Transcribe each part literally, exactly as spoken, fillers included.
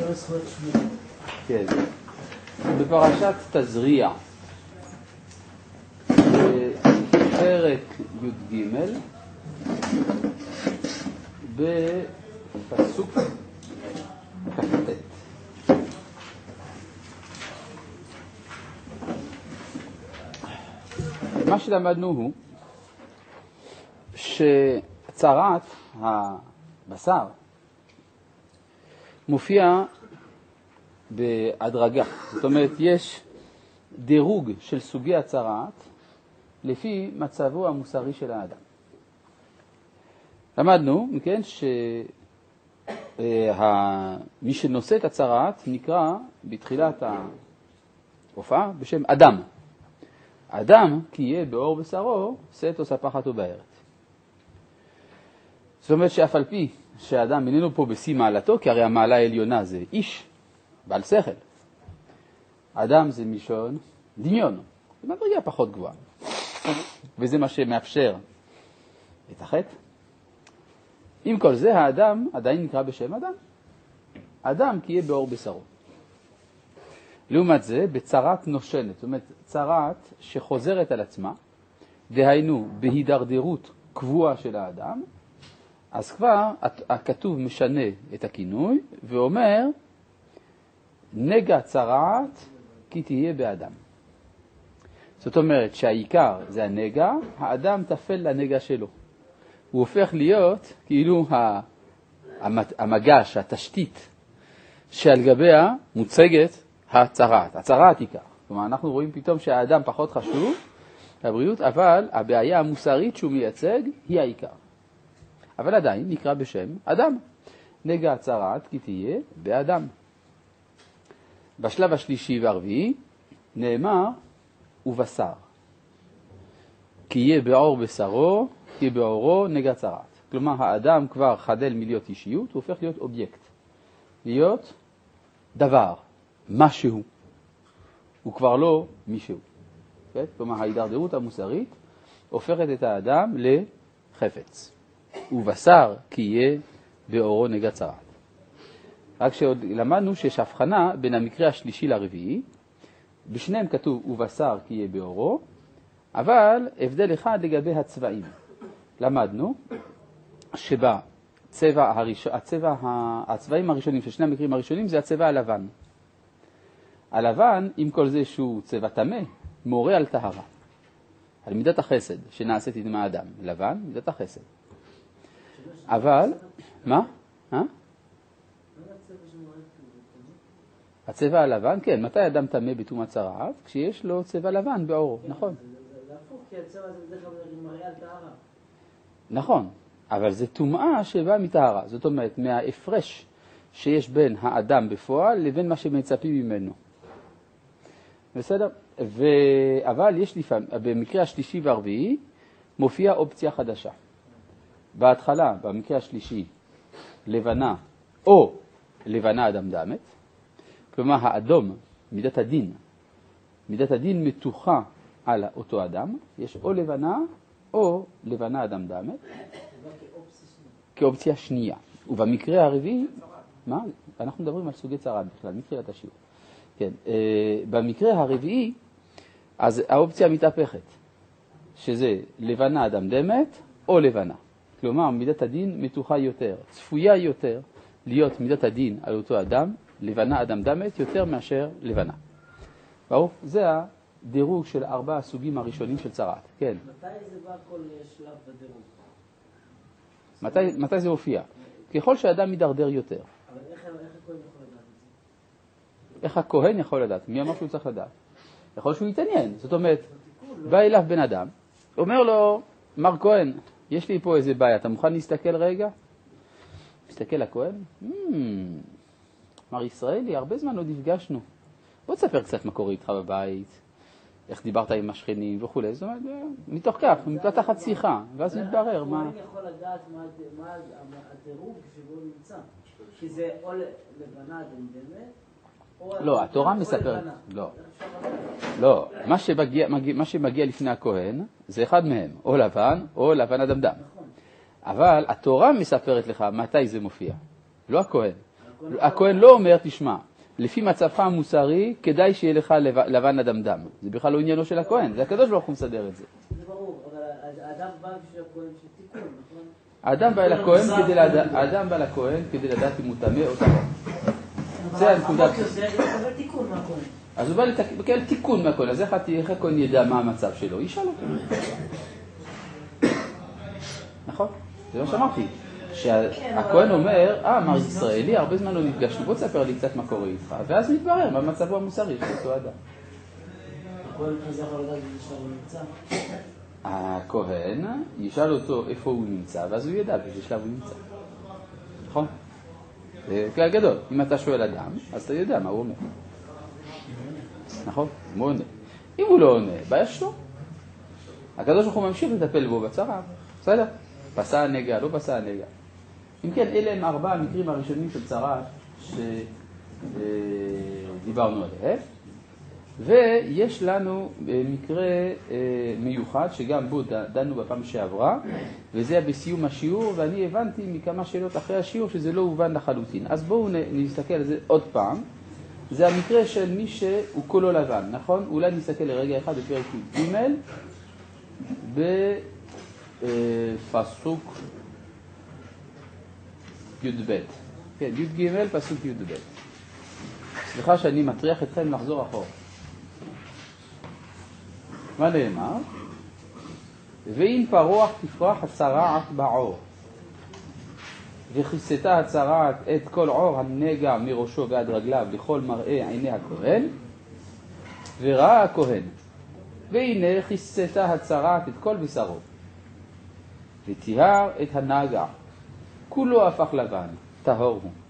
כן. בפרשת תזריע, בפרק י"ג, בפסוק כ"ט. מה שלמדנו הוא שצרת הבשר מופיע בהדרגה. זאת אומרת, יש דירוג של סוגי הצרת לפי מצבו המוסרי של האדם. למדנו, מכן, שמי שנושא את הצרת נקרא בתחילת ההופעה בשם אדם. אדם כי יהיה באור בשרו, שאת או ספחת או בארץ. זאת אומרת שאף על פי שהאדם איננו פה בשיא מעלתו, כי הרי המעלה העליונה זה איש, בעל שכל. אדם זה מלשון דמיון, זה מדרגה פחות גבוהה. וזה מה שמאפשר את החטא. עם כל זה, האדם עדיין נקרא בשם אדם. אדם כי יהיה באור בשרו. לעומת זה, בצרת נושנת, זאת אומרת, צרת שחוזרת על עצמה, דהיינו בהידרדרות קבועה של האדם, אז כבר הכתוב משנה את הכינוי ואומר, נגע צרת כי תהיה באדם. זאת אומרת שהעיקר זה הנגע, האדם תפל לנגע שלו. הוא הופך להיות כאילו המגש, התשתית שעל גביה מוצגת הצרת, הצרת עיקר. כלומר, אנחנו רואים פתאום שהאדם פחות חשוב לבריאות, אבל הבעיה המוסרית שהוא מייצג היא העיקר. אבל עדיין נקרא בשם אדם. נגע הצרת כי תהיה באדם. בשלב השלישי והרביעי נאמר ובשר. כי יהיה באור בשרו, כי יהיה באורו נגע צרת. כלומר, האדם כבר חדל מלהיות אישיות, הוא הופך להיות אובייקט. להיות דבר, משהו. הוא כבר לא מישהו. כן? כלומר, ההידרדרות המוסרית הופכת את האדם לחפץ. ובשר כי יהיה באורו נגע צרת. רק שעוד למדנו שיש הבחנה בין המקרה השלישי לרביעי, בשניהם כתוב ובשר כי יהיה באורו, אבל הבדל אחד לגבי הצבעים. למדנו שבצבע הראשון, הצבע, הצבעים הראשונים של שני המקרים הראשונים זה הצבע הלבן. הלבן, עם כל זה שהוא צבע טמא, מורה על טהרה. על מידת החסד שנעשית עם האדם. לבן, מידת החסד. אבל, מה? אה? הצבע הלבן, כן, מתי אדם טמא בתום הצרעת? כשיש לו צבע לבן באורו, נכון. זה הפוך, כי הצבע הזה בדרך כלל מראה על טהרה. נכון, אבל זה טומאה שבאה מטהרה. זאת אומרת, מההפרש שיש בין האדם בפועל לבין מה שמצפים ממנו. בסדר? ו... אבל יש לפעמים, במקרה השלישי והרביעי, מופיעה אופציה חדשה. בהתחלה, במקרה השלישי, לבנה או לבנה אדם דמת, כלומר האדום, מידת הדין, מידת הדין מתוחה על אותו אדם, יש או לבנה או לבנה אדם דמת, כאופציה שנייה. ובמקרה הרביעי, מה? אנחנו מדברים על סוגי צרת בכלל, מתחילת השיעור. כן, במקרה הרביעי, אז האופציה מתהפכת, שזה לבנה אדם דמת או לבנה. כלומר, מידת הדין מתוחה יותר, צפויה יותר להיות מידת הדין על אותו אדם, לבנה אדם דמת, יותר מאשר לבנה. ברור? זה הדירוג של ארבע הסוגים הראשונים של צרת. כן. מתי זה בא כל שלב בדירוג? מתי, מתי זה הופיע? ככל שהאדם מדרדר יותר. אבל איך, איך הכהן יכול לדעת את זה? איך הכהן יכול לדעת? מי אמר שהוא צריך לדעת? יכול שהוא יתעניין. זאת אומרת, בא אליו בן אדם, אומר לו, מר כהן, יש לי פה איזה בעיה, אתה מוכן להסתכל רגע? מסתכל לכהן? Hmm, מר ישראלי, הרבה זמן לא נפגשנו. בוא תספר קצת מה קורה איתך בבית, איך דיברת עם השכנים וכו'. זאת אומרת, מתוך כך, מתפתחת שיחה, ואז מתברר מה... הכהן יכול לדעת מה הדירוג שבו נמצא. כי זה או לבנה דמדמת, לא, התורה מספרת, לא, לא, מה שמגיע, מה שמגיע לפני הכהן זה אחד מהם, או לבן או לבן אדמדם. אבל התורה מספרת לך מתי זה מופיע, לא הכהן. הכהן לא אומר, תשמע, לפי מצבך המוסרי, כדאי שיהיה לך לבן אדמדם. זה בכלל לא עניינו של הכהן, זה הקדוש ברוך הוא מסדר את זה. זה ברור, אבל האדם בא בשביל הכהן של תיקון, נכון? האדם בא לכהן כדי לדעת, האדם בא לכהן כדי לדעת אם הוא טמא או טהור. זה הנקודה. אז הוא בא לקבל תיקון מהכהן, אז איך הכהן ידע מה המצב שלו? ישאל אותו. נכון? זה מה שאמרתי. שהכהן אומר, אה, מר ישראלי, הרבה זמן לא נפגשנו, בוא תספר לי קצת מה קורה איתך, ואז מתברר מה מצבו המוסרי של אותו אדם. הכהן חזר על לדעת בשלב הוא נמצא. הכהן ישאל אותו איפה הוא נמצא, ואז הוא ידע באיזה שלב הוא נמצא. נכון? זה כלל גדול. אם אתה שואל אדם, אז אתה יודע מה הוא אומר. נכון? הוא עונה. אם הוא לא עונה, בעיה שלו. הקדוש ברוך הוא ממשיך לטפל בו בצרה. בסדר? פסע הנגע, לא פסע הנגע. אם כן, אלה הם ארבעה המקרים הראשונים של צרה שדיברנו עליהם. ויש לנו מקרה מיוחד שגם בו דנו בפעם שעברה, וזה בסיום השיעור, ואני הבנתי מכמה שאלות אחרי השיעור שזה לא הובן לחלוטין. אז בואו נסתכל על זה עוד פעם. זה המקרה של מי שהוא כולו לבן, נכון? אולי נסתכל לרגע אחד בפרק ג' בפסוק י"ב. כן, י"ג פסוק י"ב. סליחה שאני מטריח אתכם לחזור אחורה. מה נאמר? ואם פרוח תפרח הצרעת בעור, וכיסתה הצרעת את כל עור הנגע מראשו ועד רגליו לכל מראה עיני הכהן, וראה הכהן, והנה כיסתה הצרעת את כל בשרו, וטיהר את הנגע, כולו הפך לבן, טהור הוא.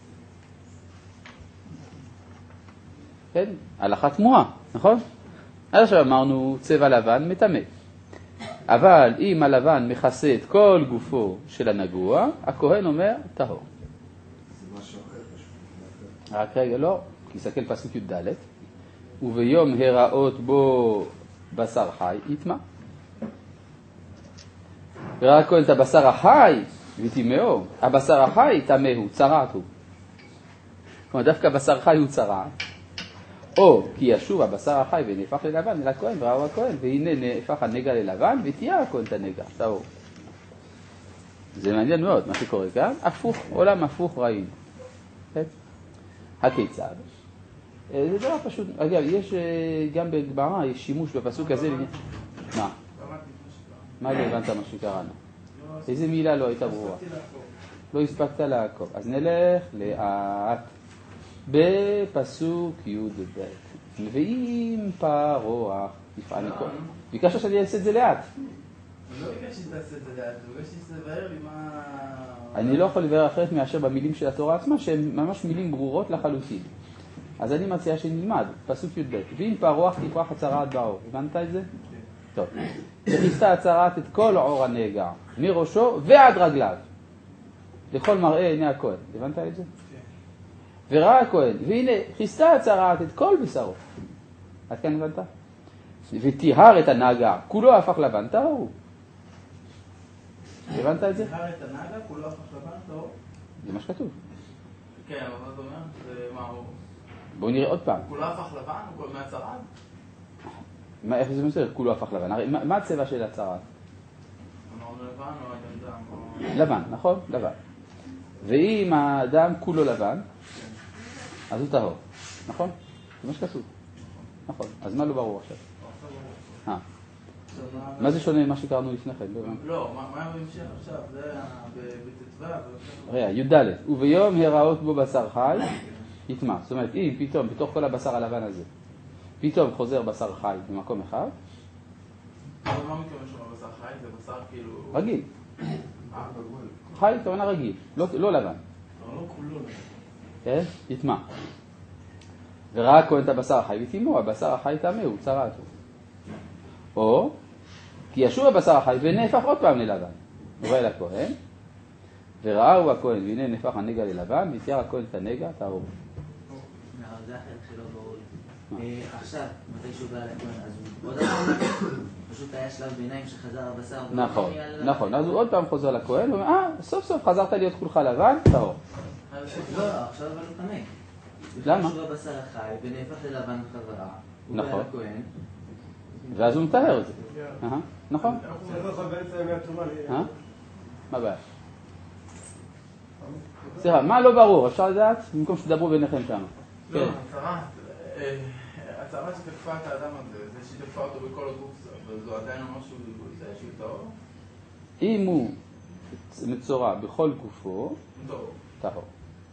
כן? הלכה תמוהה, נכון? עד עכשיו אמרנו צבע לבן מטמא. אבל אם הלבן מכסה את כל גופו של הנגוע, הכהן אומר טהור. זה משהו אחר. רק רגע, לא. תסתכל פסוק י"ד. וביום הראות בו בשר חי, יטמא. וראה הכהן את הבשר החי וטמאו. הבשר החי טמא הוא, צרעת הוא. כלומר, דווקא בשר חי הוא צרעת. או כי ישוב הבשר החי ונהפך ללבן אל הכהן, וראו הכהן, והנה נהפך הנגע ללבן, ותיאר הכהן את הנגע, טהור. זה מעניין מאוד מה שקורה כאן, הפוך, עולם הפוך ראינו. הכיצד? זה דבר פשוט, אגב, יש גם בגמרא, יש שימוש בפסוק הזה, מה? מה לא הבנת מה שקראנו? איזה מילה לא הייתה ברורה? לא הספקת לעקוב. אז נלך לאט. בפסוק י"ב, ואם פרוח יפעל מכל. ביקשת שאני אעשה את זה לאט. לא ביקשתי שתעשה את זה לאט, ביקשתי שתבהר לי מה... אני לא יכול לבאר אחרת מאשר במילים של התורה עצמה, שהן ממש מילים ברורות לחלוטין. אז אני מציע שנלמד, פסוק י"ב, ואם פרוח תפרח הצרעת בעור. הבנת את זה? טוב. וכיסתה הצרעת את כל עור הנגע, מראשו ועד רגליו, לכל מראה עיני הכהן. הבנת את זה? וראה הכהן, והנה כיסתה הצרעת את כל בשרו. עד כאן הבנת? וטיהר את הנגע, כולו הפך לבן, טהור. הבנת את זה? טיהר את הנגע, כולו הפך לבן, טהור? זה מה שכתוב. כן, אבל מה זה אומר? זה מה הוא? בואו נראה עוד פעם. כולו הפך לבן? הוא כל מהצרעת? מה, איך זה מסתכל? כולו הפך לבן. הרי מה, מה הצבע של הצרעת? אמרנו לבן או אדם? לבן, נכון? לבן. ואם האדם כולו לבן, אז הוא טהור, נכון? זה מה שכתוב. נכון, אז מה לא ברור עכשיו? אה. מה זה שונה ממה שקראנו לפני כן? לא, מה בהמשך עכשיו? זה בתתווה. רגע, י"ד. וביום הראות בו בשר חי, יטמא. זאת אומרת, אם פתאום, בתוך כל הבשר הלבן הזה, פתאום חוזר בשר חי במקום אחד. אבל מה מתכוון שם בבשר חי? זה בשר כאילו... רגיל. חי, כוונה רגיל, לא לבן. לא כולו לבן. כן? יטמא. וראה הכהן את הבשר החי וטימאו, הבשר החי טמא הוא, צרעת הוא. או, כי ישוב הבשר החי ונהפך עוד פעם ללבן. הוא ראה לכהן, וראהו הכהן, והנה נהפך הנגע ללבן, וטיהר הכהן את הנגע, טהור. זה החלק שלא ברור לי. עכשיו, מתי שהוא בא לכהן, אז הוא עוד פעם, פשוט היה שלב ביניים שחזר הבשר. נכון, נכון. אז הוא עוד פעם חוזר לכהן, ואומר, אה, סוף סוף חזרת להיות כולך לבן, טהור. אז לא, עכשיו אבל הוא טמא. למה? שהוא הבשר החי ונהפך ללבן חזרה. נכון. ואז הוא מטהר את זה. נכון. מה הבעיה? סליחה, מה לא ברור? אפשר לדעת? במקום שתדברו ביניכם שם. לא, הצהרה שתקפה את האדם הזה, זה שתקפה אותו בכל הגוף, אבל זו עדיין משהו שהוא טהור? אם הוא מצורע בכל גופו, טהור.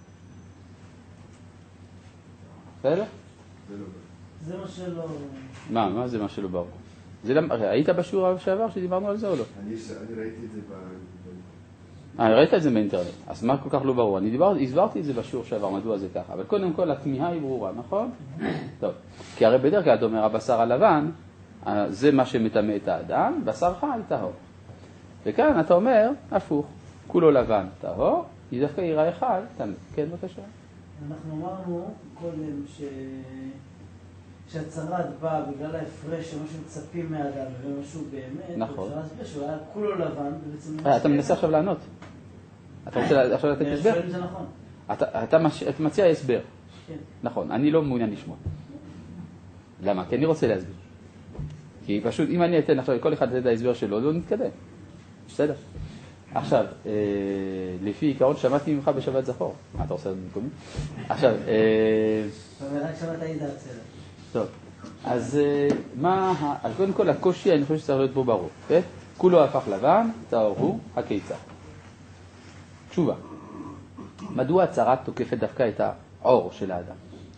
בסדר? זה מה שלא... מה, מה זה מה שלא ברור? היית בשיעור שעבר שדיברנו על זה או לא? אני ראיתי את זה ב... אה, ראית את זה באינטרנט, אז מה כל כך לא ברור? אני דיבר, הסברתי את זה בשיעור שעבר, מדוע זה ככה, אבל קודם כל התמיהה היא ברורה, נכון? טוב, כי הרי בדרך כלל אתה אומר, הבשר הלבן, זה מה שמטמא את האדם, בשר חי טהור. וכאן אתה אומר, הפוך, כולו לבן טהור, היא דווקא יראה אחד, טמא. כן, בבקשה. אנחנו אמרנו קודם ש... שהצרת באה בגלל ההפרש שמה שמצפים מהאדם ומשהו באמת, נכון. אפשר להסביר שהוא היה כולו לבן ובעצם... אתה מנסה עכשיו לענות. אתה רוצה עכשיו לתת הסבר? אני שואל אם זה נכון. אתה מציע הסבר. כן. נכון, אני לא מעוניין לשמוע. למה? כי אני רוצה להסביר. כי פשוט אם אני אתן עכשיו לכל אחד את ההסבר שלו, לא נתקדם. בסדר? עכשיו, לפי עיקרון שמעתי ממך בשבת זכור. מה אתה עושה במקומי? עכשיו, רק שמעת עידה בסדר. טוב, אז מה, אז קודם כל הקושי, אני חושב שצריך להיות פה ברור, כן? כולו הפך לבן, טהור הוא, הקיצר. תשובה, מדוע הצרת תוקפת דווקא את האור של האדם?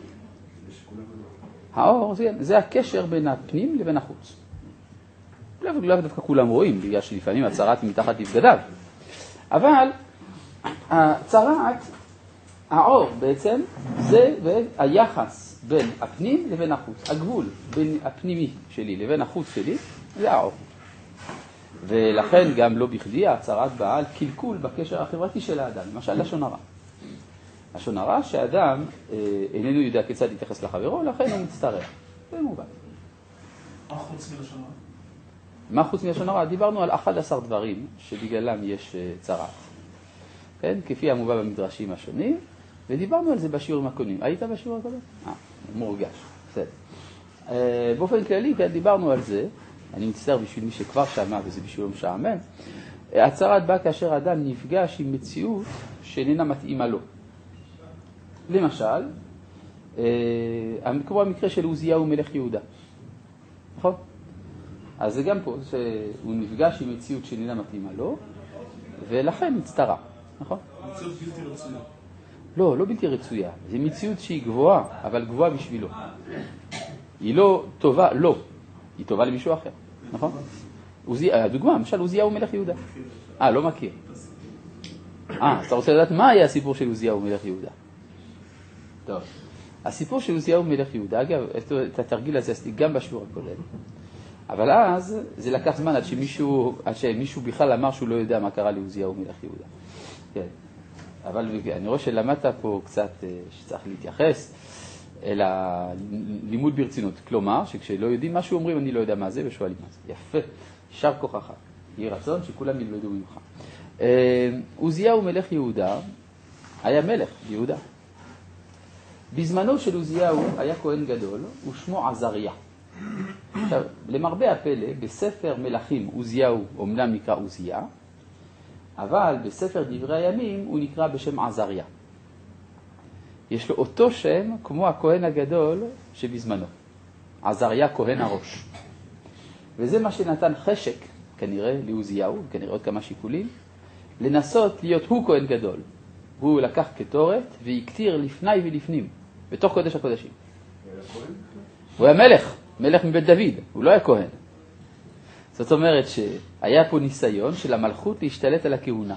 האור זה, זה הקשר בין הפנים לבין החוץ. לא, לא דווקא כולם רואים, בגלל שלפעמים הצרת מתחת לבגדיו. אבל הצרת, האור בעצם, זה היחס בין הפנים לבין החוץ. הגבול בין הפנימי שלי לבין החוץ שלי, זה האור. ולכן גם לא בכדי הצרת באה על קלקול בקשר החברתי של האדם, למשל לשון הרע. לשון הרע שהאדם אה, איננו יודע כיצד להתייחס לחברו, לכן הוא מצטרע. זה מובן. מה חוץ מלשון הרע? מה חוץ מלשון הרע? דיברנו על אחד עשר דברים שבגללם יש uh, צרת. כן? כפי המובא במדרשים השונים, ודיברנו על זה בשיעורים הקודמים. היית בשיעור הקודם? אה, מורגש. בסדר. Uh, באופן כללי, כן, דיברנו על זה. אני מצטער בשביל מי שכבר שמע, וזה בשביל משעמם. הצרת באה כאשר האדם נפגש עם מציאות שאיננה מתאימה לו. למשל, uh, כמו המקרה של עוזיהו מלך יהודה. נכון? אז זה גם פה, שהוא נפגש עם מציאות שאיננה מתאימה לו, ולכן מצטרע, נכון? מציאות בלתי רצויה. לא, לא בלתי רצויה. זו מציאות שהיא גבוהה, אבל גבוהה בשבילו. היא לא טובה, לא. היא טובה למישהו אחר, נכון? הדוגמה, למשל, עוזיהו מלך יהודה. אה, לא מכיר. אה, אז אתה רוצה לדעת מה היה הסיפור של עוזיהו מלך יהודה? טוב. הסיפור של עוזיהו מלך יהודה, אגב, את התרגיל הזה עשיתי גם בשיעור הקודם. אבל אז זה לקח זמן עד שמישהו, עד שמישהו בכלל אמר שהוא לא יודע מה קרה לעוזיהו מלך יהודה. כן. אבל אני רואה שלמדת פה קצת שצריך להתייחס אל הלימוד ברצינות. כלומר, שכשלא יודעים מה שאומרים, אני לא יודע מה זה ושואלים מה זה. יפה, שר כוחך. יהי רצון שכולם ילמדו ממך. עוזיהו מלך יהודה היה מלך יהודה. בזמנו של עוזיהו היה כהן גדול ושמו עזריה. עכשיו, למרבה הפלא, בספר מלכים עוזיהו אומנם נקרא עוזיה, אבל בספר דברי הימים הוא נקרא בשם עזריה. יש לו אותו שם כמו הכהן הגדול שבזמנו, עזריה כהן הראש. וזה מה שנתן חשק, כנראה לעוזיהו, כנראה עוד כמה שיקולים, לנסות להיות הוא כהן גדול. הוא לקח כתורת והקטיר לפני ולפנים, בתוך קודש הקודשים. הוא היה מלך. מלך מבית דוד, הוא לא היה כהן. זאת אומרת שהיה פה ניסיון של המלכות להשתלט על הכהונה.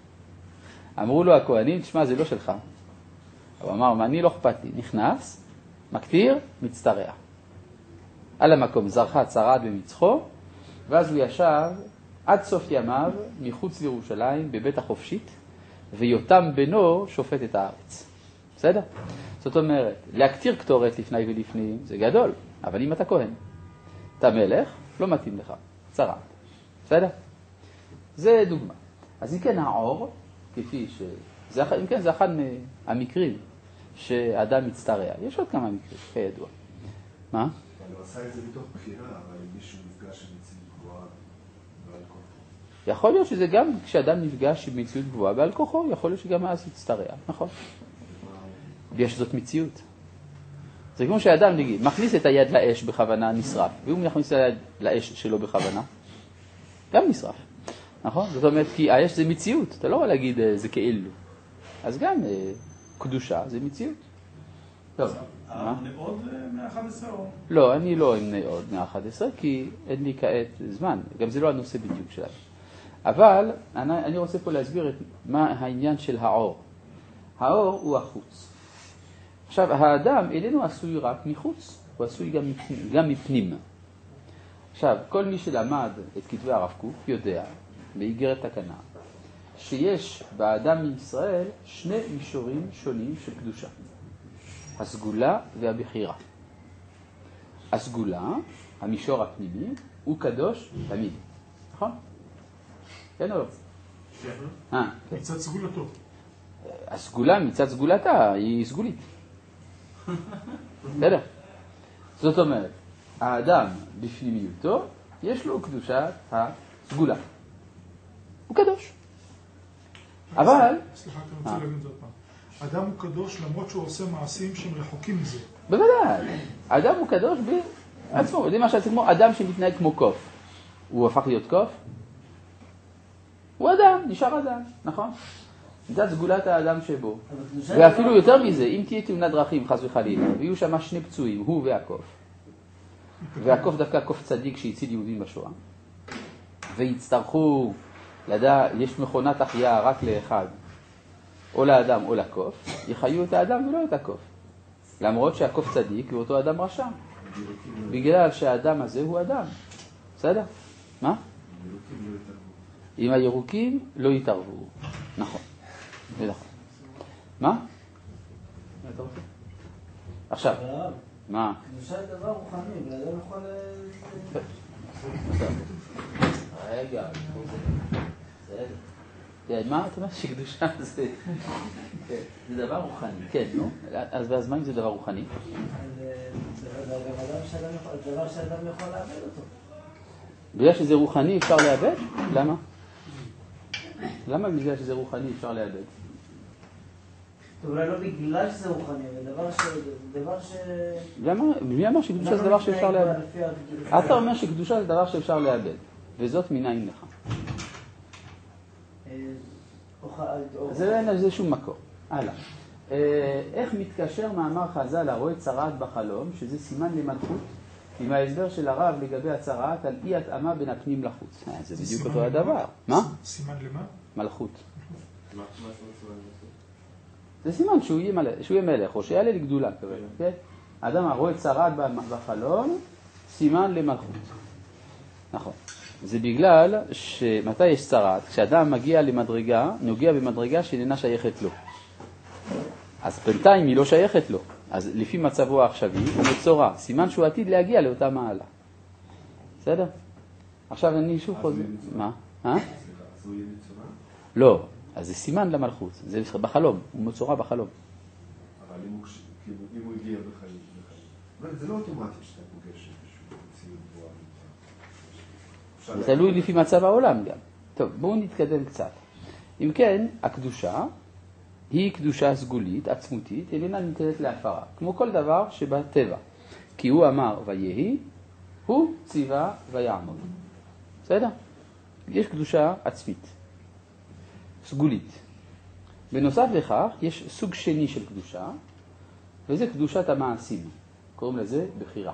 אמרו לו הכהנים, תשמע, זה לא שלך. הוא אמר, מה, אני לא אכפת לי. נכנס, מקטיר, מצטרע. על המקום זרחה צרעת במצחו, ואז הוא ישב עד סוף ימיו מחוץ לירושלים בבית החופשית, ויותם בנו שופט את הארץ. בסדר? זאת אומרת, להקטיר קטורת לפני ולפנים זה גדול. אבל אם אתה כהן, אתה מלך, לא מתאים לך, צרעת. בסדר? זה דוגמה. אז אם כן, האור, כפי זה, אם כן, זה אחד מהמקרים שאדם מצטרע. יש עוד כמה מקרים, כידוע. מה? הוא עשה את זה מתוך בחירה, אבל אם מישהו נפגש עם מציאות גבוהה בעל כוחו. יכול להיות שזה גם כשאדם נפגש עם מציאות גבוהה בעל כוחו, יכול להיות שגם אז יצטרע, נכון? יש זאת מציאות. זה כמו שהאדם, נגיד, מכניס את היד לאש בכוונה, נשרף, והוא מכניס את היד לאש שלו בכוונה, גם נשרף, נכון? זאת אומרת, כי האש זה מציאות, אתה לא יכול להגיד זה כאילו. אז גם קדושה זה מציאות. טוב. אמנה עוד מאה-אחת עשרה או? לא, אני לא אמנה עוד מאה-אחת עשרה, כי אין לי כעת זמן, גם זה לא הנושא בדיוק שלנו. אבל אני, אני רוצה פה להסביר את מה העניין של האור. האור הוא החוץ. עכשיו, האדם איננו עשוי רק מחוץ, הוא עשוי גם מפנים. גם מפנים. עכשיו, כל מי שלמד את כתבי הרב קוק יודע, באיגרת תקנה, שיש באדם מישראל שני מישורים שונים של קדושה. הסגולה והבחירה. הסגולה, המישור הפנימי, הוא קדוש תמיד. נכון? כן או לא? כן. מצד סגולתו. הסגולה מצד סגולתה היא סגולית. בסדר? זאת אומרת, האדם בפנימיותו, יש לו קדושת הסגולה. הוא קדוש. אבל... סליחה, אני רוצה להגיד את זה עוד פעם. האדם הוא קדוש למרות שהוא עושה מעשים שהם רחוקים מזה. בוודאי. האדם הוא קדוש בעצמו. זה מה שזה כמו אדם שמתנהג כמו קוף. הוא הפך להיות קוף? הוא אדם, נשאר אדם, נכון? זאת סגולת האדם שבו. ואפילו יותר מזה, אם תהיה תאונת דרכים, חס וחלילה, ויהיו שם שני פצועים, הוא והקוף. והקוף דווקא קוף צדיק שהציל יהודים בשואה. ויצטרכו לדע, יש מכונת החיה רק לאחד. או לאדם או לקוף, יחיו את האדם ולא את הקוף. למרות שהקוף צדיק ואותו אדם רשע. בגלל שהאדם הזה הוא אדם. בסדר? מה? עם הירוקים לא יתערבו. נכון. נכון. מה? מה אתה רוצה? עכשיו. מה? קדושה זה דבר רוחני, ולאדם יכול... רגע. מה אתה אומר שקדושה זה דבר רוחני? כן, נו. אז מה אם זה דבר רוחני? זה דבר שאדם יכול לאבד אותו. בגלל שזה רוחני אפשר לאבד? למה? למה בגלל שזה רוחני אפשר לאבד? אולי לא בגלל שזה רוחני, אבל דבר ש... למה? מי אמר שקדושה זה דבר שאפשר לאבד? אתה אומר שקדושה זה דבר שאפשר לאבד, וזאת מנין לך. זה אין על זה שום מקור. הלאה. איך מתקשר מאמר חז"ל הרואה צרעת בחלום, שזה סימן למלכות, עם ההסבר של הרב לגבי הצרעת על אי התאמה בין הפנים לחוץ. זה בדיוק אותו הדבר. מה? סימן למה? מלכות. זה סימן שהוא יהיה מלך, או שיעלה לגדולה. האדם הרואה צרעת בחלום, סימן למלכות. נכון. זה בגלל שמתי יש צרעת, כשאדם מגיע למדרגה, נוגע במדרגה שאיננה שייכת לו. אז בינתיים היא לא שייכת לו. אז לפי מצבו העכשווי הוא מצורע, סימן שהוא עתיד להגיע לאותה מעלה. בסדר? עכשיו אני שוב חוזר. מה? אה? אז הוא יהיה מצורע? לא, אז זה סימן למלכות, זה בחלום, הוא מצורע בחלום. אבל אם הוא הגיע בחיים, אבל זה לא אוטומטי שאתה פוגש איזשהו מציאות גבוהה. זה תלוי לפי מצב העולם גם. טוב, בואו נתקדם קצת. אם כן, הקדושה היא קדושה סגולית, עצמותית, איננה ניתנת להפרה, כמו כל דבר שבטבע. כי הוא אמר ויהי, הוא ציווה ויעמוד. בסדר? יש קדושה עצמית, סגולית. בנוסף לכך, יש סוג שני של קדושה, וזה קדושת המעשים. קוראים לזה בחירה.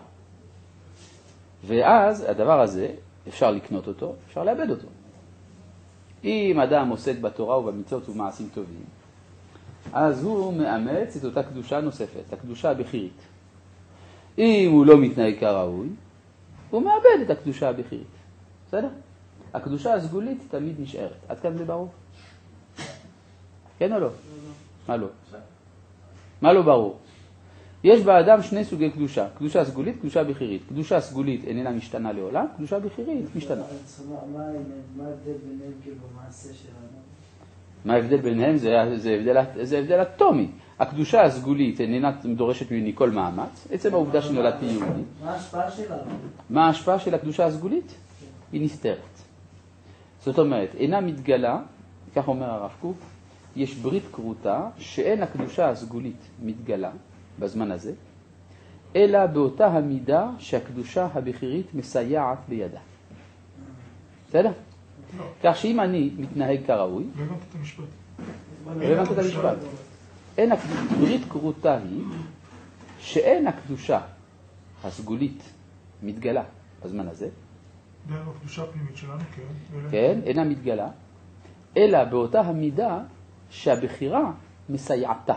ואז הדבר הזה, אפשר לקנות אותו, אפשר לאבד אותו. אם אדם עוסק בתורה ובמצוות ובמעשים טובים, אז הוא מאמץ את אותה קדושה נוספת, הקדושה הבחירית. אם הוא לא מתנהג כראוי, הוא מאבד את הקדושה הבחירית. בסדר? הקדושה הסגולית תמיד נשארת. עד כאן זה ברור? כן או לא? מה לא? מה לא ברור? יש באדם שני סוגי קדושה, קדושה סגולית, קדושה בחירית. קדושה סגולית איננה משתנה לעולם, קדושה בחירית משתנה. מה ההבדל ביניהם במעשה שלנו? מה ההבדל ביניהם? זה, זה, הבדל, זה הבדל אטומי. הקדושה הסגולית איננה דורשת ממני כל מאמץ, עצם העובדה שנולדתי יהודי. מה ההשפעה שלה? מה ההשפעה של הקדושה הסגולית? היא נסתרת. זאת אומרת, אינה מתגלה, כך אומר הרב קוק, יש ברית קרותה שאין הקדושה הסגולית מתגלה בזמן הזה, אלא באותה המידה שהקדושה הבכירית מסייעת בידה. בסדר? כך שאם אני מתנהג כראוי, לא הבנת את המשפט. לא הבנת את המשפט. אין ברית קרותה היא שאין הקדושה הסגולית מתגלה בזמן הזה, דרך הקדושה הפנימית שלנו, כן. כן, אינה מתגלה, אלא באותה המידה שהבחירה מסייעתה.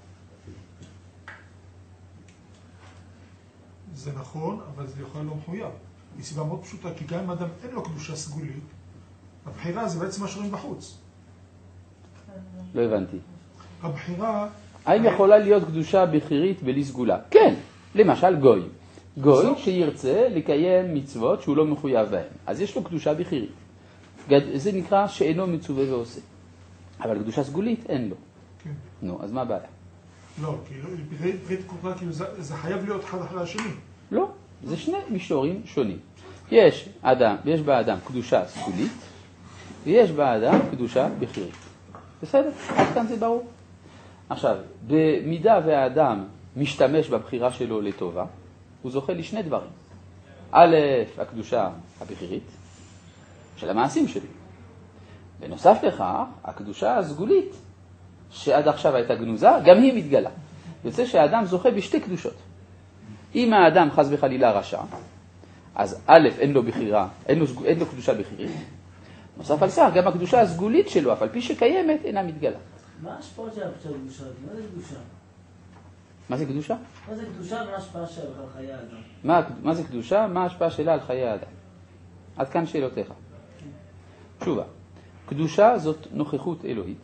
זה נכון, אבל זה יכול לא מחויב. היא סיבה מאוד פשוטה, כי גם אם אדם אין לו קדושה סגולית, הבחירה זה בעצם מה שרואים בחוץ. לא הבנתי. הבחירה... האם יכולה להיות קדושה בכירית בלי סגולה? כן, למשל גוי. גוי שירצה לקיים מצוות שהוא לא מחויב בהן. אז יש לו קדושה בכירית. זה נקרא שאינו מצווה ועושה. אבל קדושה סגולית אין לו. כן. נו, אז מה הבעיה? לא, כאילו, ברית קרותה, כאילו, זה, זה חייב להיות אחד אחרי השני. לא, זה שני מישורים שונים. יש אדם, יש באדם קדושה סגולית, ויש באדם קדושה בכירית. בסדר? עד כאן זה ברור. עכשיו, במידה והאדם משתמש בבחירה שלו לטובה, הוא זוכה לשני דברים. א', הקדושה הבכירית של המעשים שלי. בנוסף לכך, הקדושה הסגולית, שעד עכשיו הייתה גנוזה, גם היא מתגלה. יוצא שהאדם זוכה בשתי קדושות. אם האדם חס וחלילה רשע, אז א', אין לו בחירה, אין לו, אין לו קדושה בכירית. נוסף על כך, גם הקדושה הסגולית שלו, אף על פי שקיימת, אינה מתגלה. מה ההשפעות של הקדושה? מה זה קדושה? מה זה קדושה? מה זה קדושה ומה ההשפעה שלה על חיי האדם? מה, מה זה קדושה? מה ההשפעה שלה על חיי האדם? עד כאן שאלותיך. תשובה. קדושה זאת נוכחות אלוהית.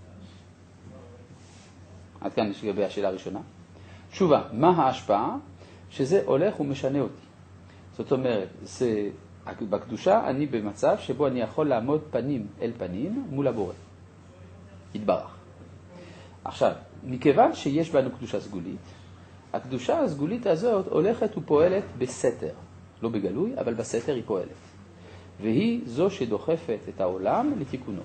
עד כאן יש לגבי השאלה הראשונה. תשובה, מה ההשפעה? שזה הולך ומשנה אותי. זאת אומרת, זה, בקדושה אני במצב שבו אני יכול לעמוד פנים אל פנים מול הבורא. יתברך. עכשיו, מכיוון שיש בנו קדושה סגולית, הקדושה הסגולית הזאת הולכת ופועלת בסתר. לא בגלוי, אבל בסתר היא פועלת. והיא זו שדוחפת את העולם לתיקונו.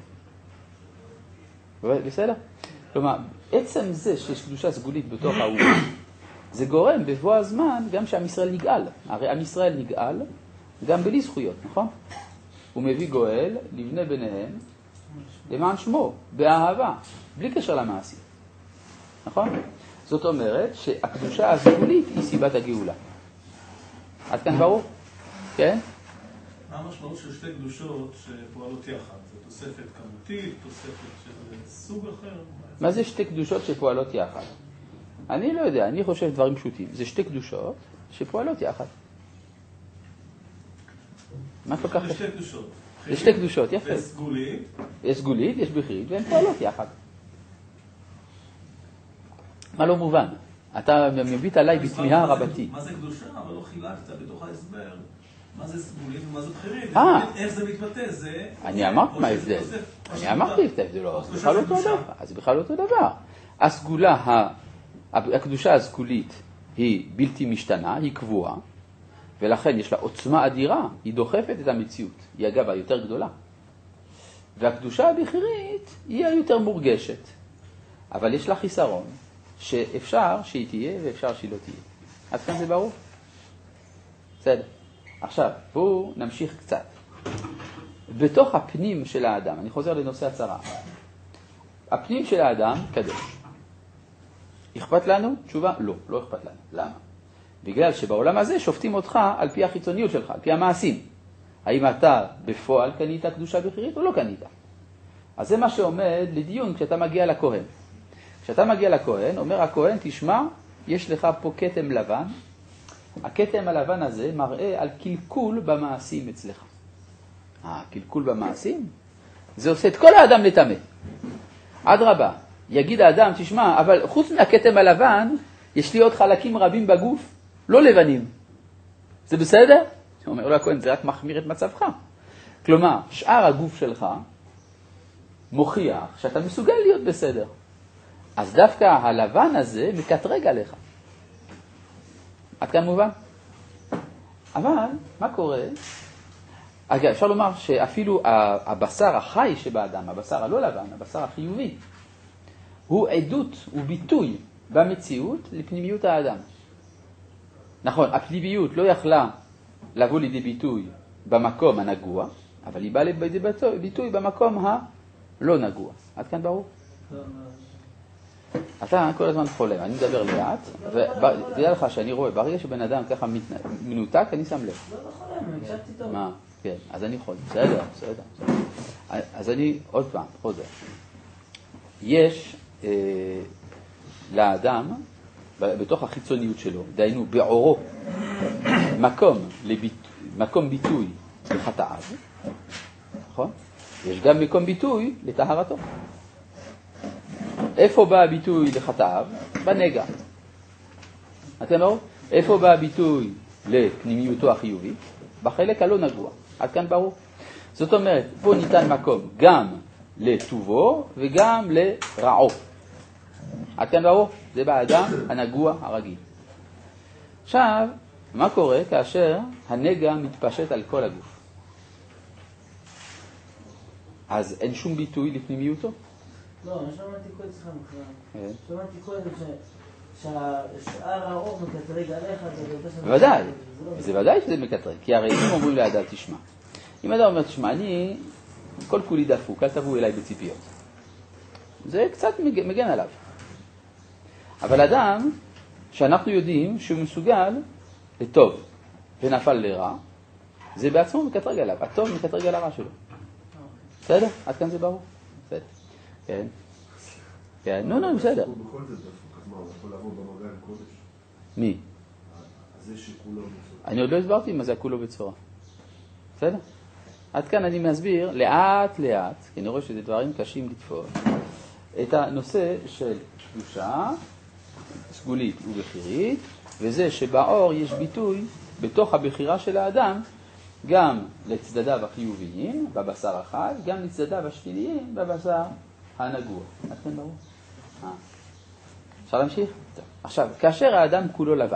בסדר? כלומר, עצם זה שיש קדושה סגולית בתוך האומה, זה גורם בבוא הזמן גם שעם ישראל נגאל. הרי עם ישראל נגאל גם בלי זכויות, נכון? הוא מביא גואל לבני ביניהם למען שמו, באהבה, בלי קשר למעשים. נכון? זאת אומרת שהקדושה הסגולית היא סיבת הגאולה. עד כאן ברור? כן? מה המשמעות של שתי קדושות שפועלות יחד? זו תוספת כמותית, תוספת של סוג אחר? מה זה שתי קדושות שפועלות יחד? אני לא יודע, אני חושב דברים פשוטים. זה שתי קדושות שפועלות יחד. מה כל כך? זה שתי קדושות. זה שתי קדושות, יפה. יש סגולית. יש סגולית, יש בכירית, והן פועלות יחד. מה לא מובן? אתה מביט עליי בתמיהה רבתי. מה זה קדושה? אבל לא חילקת בתוך ההסבר. מה זה סגולית ומה זה בכירית? אה. איך זה מתבטא? זה... אני אמרתי מה ההבדל. אני אמרתי את ההבדל. אז בכלל אותו דבר. אז בכלל אותו דבר. הסגולה, הקדושה הסגולית היא בלתי משתנה, היא קבועה, ולכן יש לה עוצמה אדירה, היא דוחפת את המציאות. היא אגב היותר גדולה. והקדושה הבכירית היא היותר מורגשת. אבל יש לה חיסרון, שאפשר שהיא תהיה ואפשר שהיא לא תהיה. עד כאן זה ברור? בסדר. עכשיו, בואו נמשיך קצת. בתוך הפנים של האדם, אני חוזר לנושא הצרה. הפנים של האדם קדוש. אכפת לנו? תשובה, לא, לא אכפת לנו. למה? בגלל שבעולם הזה שופטים אותך על פי החיצוניות שלך, על פי המעשים. האם אתה בפועל קנית קדושה בכירית או לא קנית? אז זה מה שעומד לדיון כשאתה מגיע לכהן. כשאתה מגיע לכהן, אומר הכהן, תשמע, יש לך פה כתם לבן. הכתם הלבן הזה מראה על קלקול במעשים אצלך. אה, קלקול במעשים? זה עושה את כל האדם לטמא. עד רבה, יגיד האדם, תשמע, אבל חוץ מהכתם הלבן, יש לי עוד חלקים רבים בגוף, לא לבנים. זה בסדר? אומר לו הכהן, זה רק מחמיר את מצבך. כלומר, שאר הגוף שלך מוכיח שאתה מסוגל להיות בסדר. אז דווקא הלבן הזה מקטרג עליך. עד כאן מובן? אבל מה קורה? אגב, אפשר לומר שאפילו הבשר החי שבאדם, הבשר הלא לבן, הבשר החיובי, הוא עדות, הוא ביטוי במציאות לפנימיות האדם. נכון, הפנימיות לא יכלה לבוא לידי ביטוי במקום הנגוע, אבל היא באה לידי ביטוי במקום הלא נגוע. עד כאן ברור? אתה כל הזמן חולם, אני מדבר לאט, ותדע לך שאני רואה, ברגע שבן אדם ככה מנותק, אני שם לב. לא, לא חולם, הקשבתי טוב. מה? כן, אז אני חולם, בסדר, בסדר. אז אני עוד פעם חוזר. יש אה, לאדם, בתוך החיצוניות שלו, דיינו בעורו, מקום, לביט, מקום ביטוי לחטאיו, נכון? יש גם מקום ביטוי לטהרתו. איפה בא הביטוי לחטאיו? בנגע. אתם רואים? איפה בא הביטוי לפנימיותו החיובית? בחלק הלא נגוע. עד כאן ברור? זאת אומרת, פה ניתן מקום גם לטובו וגם לרעו. עד כאן ברור? זה באדם הנגוע הרגיל. עכשיו, מה קורה כאשר הנגע מתפשט על כל הגוף? אז אין שום ביטוי לפנימיותו? לא, אני שמעתי קודם, סליחה מכלל. שמעתי קודם שהשאר האור מקטרג עליך, זה ודאי, זה ודאי שזה מקטרג, כי הרי אם אומרים לאדם תשמע. אם אדם אומר תשמע, אני כל כולי דפוק, אל תבואו אליי בציפיות. זה קצת מגן עליו. אבל אדם שאנחנו יודעים שהוא מסוגל לטוב ונפל לרע, זה בעצמו מקטרג עליו, הטוב מקטרג על הרע שלו. בסדר? עד כאן זה ברור? בסדר. כן. כן, נו, נו, בסדר. הוא בכל זאת דפוק, אז מה, הוא יכול לעבור במגע עם קודש? מי? זה שכולו בצורה. אני עוד לא הסברתי מה זה כולו בצורה. בסדר? עד כאן אני מסביר לאט לאט, כי אני רואה שזה דברים קשים לתפור, את הנושא של קדושה, סגולית ובחירית, וזה שבאור יש ביטוי בתוך הבחירה של האדם, גם לצדדיו החיוביים, בבשר החי, גם לצדדיו השליליים, בבשר הנגוע. עד כאן ברור? אה. אפשר להמשיך? טוב. עכשיו, כאשר האדם כולו לבן,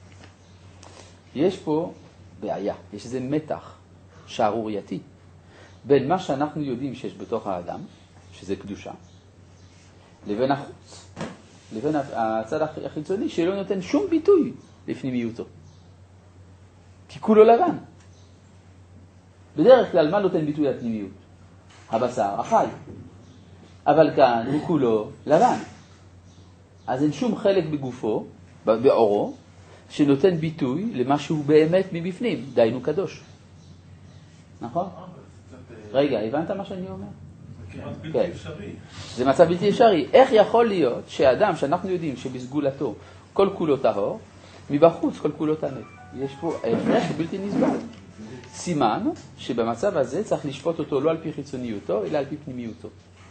יש פה בעיה, יש איזה מתח שערורייתי, בין מה שאנחנו יודעים שיש בתוך האדם, שזה קדושה, לבין החוץ, לבין הצד החיצוני שלא נותן שום ביטוי לפנימיותו. כי כולו לבן. בדרך כלל מה נותן ביטוי לפנימיות? הבשר החי. אבל כאן הוא כולו לבן. אז אין שום חלק בגופו, בעורו, שנותן ביטוי למה שהוא באמת מבפנים, דיינו קדוש. נכון? רגע, הבנת מה שאני אומר? זה כמעט בלתי אפשרי. זה מצב בלתי אפשרי. איך יכול להיות שאדם שאנחנו יודעים שבסגולתו כל כולו טהור, מבחוץ כל כולו טמא? יש פה הפרש בלתי נסבל. סימן שבמצב הזה צריך לשפוט אותו לא על פי חיצוניותו, אלא על פי פנימיותו.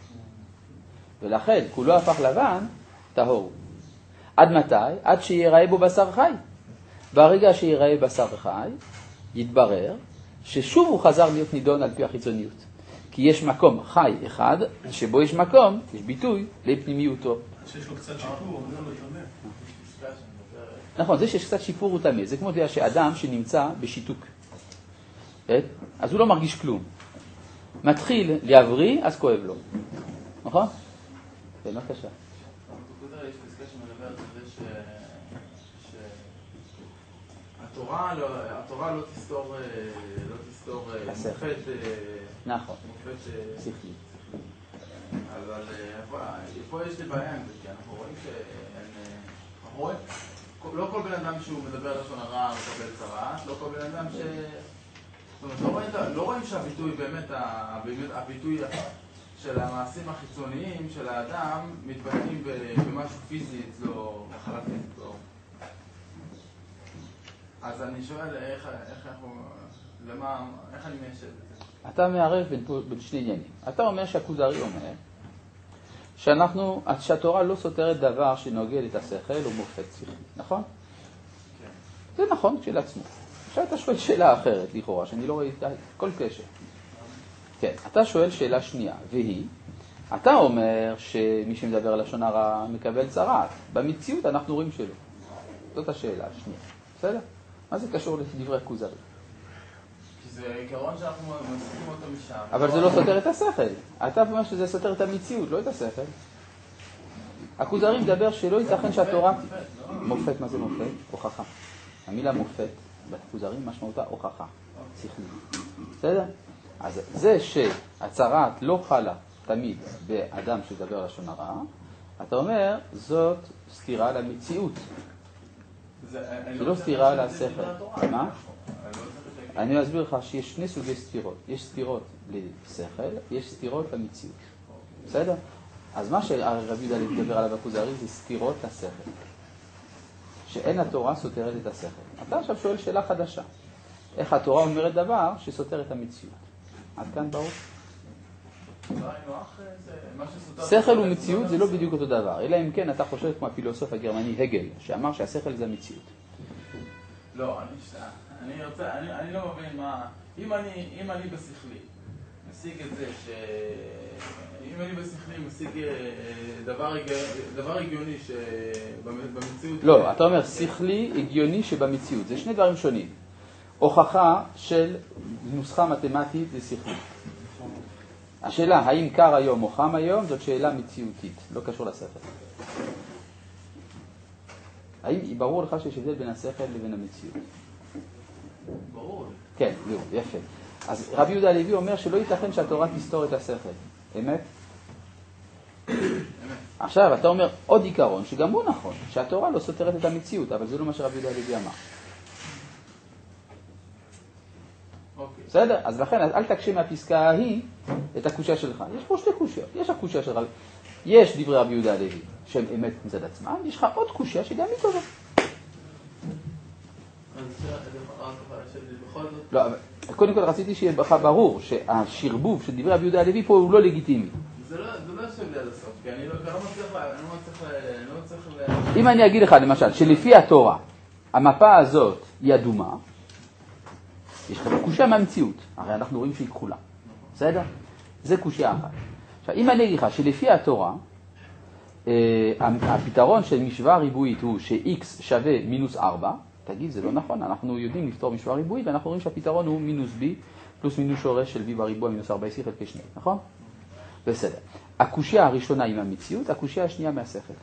ולכן כולו הפך לבן, טהור. עד מתי? עד שיראה בו בשר חי. ברגע שיראה בשר חי, יתברר ששוב הוא חזר להיות נידון על פי החיצוניות. כי יש מקום חי אחד, שבו יש מקום, יש ביטוי לפנימיותו. שיש לו קצת שיפור, הוא לא תמא. נכון, זה שיש קצת שיפור הוא תמא. זה כמו שאדם שנמצא בשיתוק. אז הוא לא מרגיש כלום. מתחיל להבריא, אז כואב לו. נכון? כן, בבקשה. יש פסקה שמדברת על זה שהתורה לא תסתור מופת שכלי. אבל פה יש לי בעיה עם זה, כי אנחנו רואים שאנחנו רואים, לא כל בן אדם שהוא מדבר לשון הרע מקבל צרעת, לא כל בן אדם ש... זאת אומרת, לא רואים שהביטוי באמת, הביטוי של המעשים החיצוניים של האדם מתבטאים במשהו פיזי אצלו, מחלה פיזית אצלו. אז אני שואל איך אנחנו, למה, איך אני מיישב את זה? אתה מערב בין, בין שני עניינים. אתה אומר שהכוזרי אומר שאנחנו, שהתורה לא סותרת דבר שנוגד את השכל או מופת שכלי, נכון? כן. זה נכון כשלעצמו. עכשיו אתה שואל שאלה אחרת, לכאורה, שאני לא רואה איתה כל קשר. כן, אתה שואל שאלה שנייה, והיא, אתה אומר שמי שמדבר לשון הרע מקבל צרעת. במציאות אנחנו רואים שלא. זאת השאלה השנייה. בסדר? מה זה קשור לדברי הכוזרי? כי זה עיקרון שאנחנו מסיקים אותו משם. אבל זה לא סותר את השכל. אתה אומר שזה סותר את המציאות, לא את השכל. הכוזרי מדבר שלא ייתכן שהתורה... מופת, מה זה מופת? הוכחה. המילה מופת בכוזרי משמעותה הוכחה. שכלי. בסדר? אז זה שהצרעת לא חלה תמיד באדם שדבר לשון הרע, אתה אומר, זאת סתירה למציאות. זה לא סתירה לשכל. מה? אני אסביר לך שיש שני סוגי סתירות. יש סתירות לשכל, יש סתירות למציאות. בסדר? אז מה שרבי יהודה הלוי מדבר עליו בכוזרי זה סתירות לשכל. שאין התורה סותרת את השכל. אתה עכשיו שואל שאלה חדשה. איך התורה אומרת דבר שסותר את המציאות? עד כאן ברור? שכל ומציאות זה לא בדיוק אותו דבר, אלא אם כן אתה חושב כמו הפילוסוף הגרמני הגל, שאמר שהשכל זה המציאות. לא, אני רוצה, אני לא מבין מה, אם אני בשכלי משיג את זה ש... אם אני בשכלי משיג דבר הגיוני שבמציאות... לא, אתה אומר שכלי הגיוני שבמציאות, זה שני דברים שונים. הוכחה של נוסחה מתמטית זה שכלי. השאלה, האם קר היום או חם היום, זאת שאלה מציאותית, לא קשור לשכל. האם ברור לך שיש הבדל בין השכל לבין המציאות? ברור. כן, זהו, יפה. אז רבי יהודה הלוי אומר שלא ייתכן שהתורה תסתור את השכל. אמת? עכשיו, אתה אומר עוד עיקרון, שגם הוא נכון, שהתורה לא סותרת את המציאות, אבל זה לא מה שרבי יהודה הלוי אמר. בסדר? אז לכן, אל תקשה מהפסקה ההיא את הקושיה שלך. יש פה שתי קושיות. יש הקושיה שלך, יש דברי רבי יהודה הלוי שהם אמת מצד עצמם, יש לך עוד קושיה שגם היא טובה. לא, קודם כל רציתי שיהיה לך ברור שהשרבוב של דברי רבי יהודה הלוי פה הוא לא לגיטימי. זה לא יושב לי עד הסוף, כי אני לא מצליח ל... אם אני אגיד לך למשל, שלפי התורה, המפה הזאת היא אדומה, יש לך קושיה מהמציאות, הרי אנחנו רואים שהיא כחולה. בסדר? זה קושיה אחת. עכשיו, אם אני אגיד לך שלפי התורה, הפתרון של משוואה ריבועית הוא ש-x שווה מינוס ארבע, תגיד, זה לא נכון, אנחנו יודעים לפתור משוואה ריבועית, ואנחנו רואים שהפתרון הוא מינוס b, פלוס מינוס שורש של v בריבוע מינוס ארבע עשרה חלקי שתיים, נכון? בסדר. הקושיה הראשונה היא מהמציאות, הקושיה השנייה מהשכל.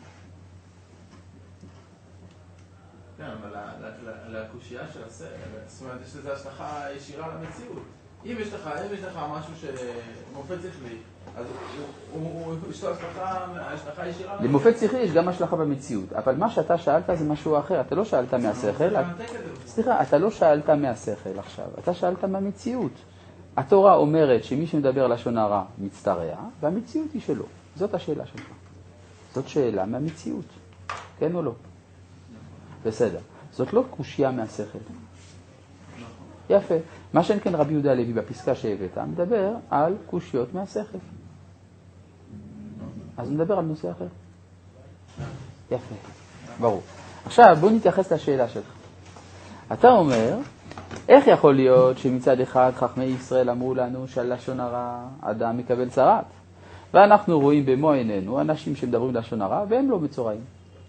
כן, אבל לקושייה של השכל, זאת אומרת, יש לזה השלכה ישירה למציאות. אם יש לך, אם יש לך משהו שמופת שכלי, אז יש לו השלכה ישירה למציאות. למופת שכלי יש גם השלכה במציאות, אבל מה שאתה שאלת זה משהו אחר, אתה לא שאלת מהשכל. סליחה, אתה לא שאלת מהשכל עכשיו, אתה שאלת מהמציאות. התורה אומרת שמי שמדבר לשון הרע מצטרע, והמציאות היא שלו. זאת השאלה שלך. זאת שאלה מהמציאות. כן או לא? בסדר. זאת לא קושיה מהשכל. יפה. מה שאין כן רבי יהודה הלוי בפסקה שהבאת, מדבר על קושיות מהשכל. אז נדבר על נושא אחר. יפה. ברור. עכשיו בוא נתייחס לשאלה שלך. אתה אומר, איך יכול להיות שמצד אחד חכמי ישראל אמרו לנו שעל לשון הרע אדם מקבל צרעת, ואנחנו רואים במו עינינו אנשים שמדברים לשון הרע והם לא מצורעים.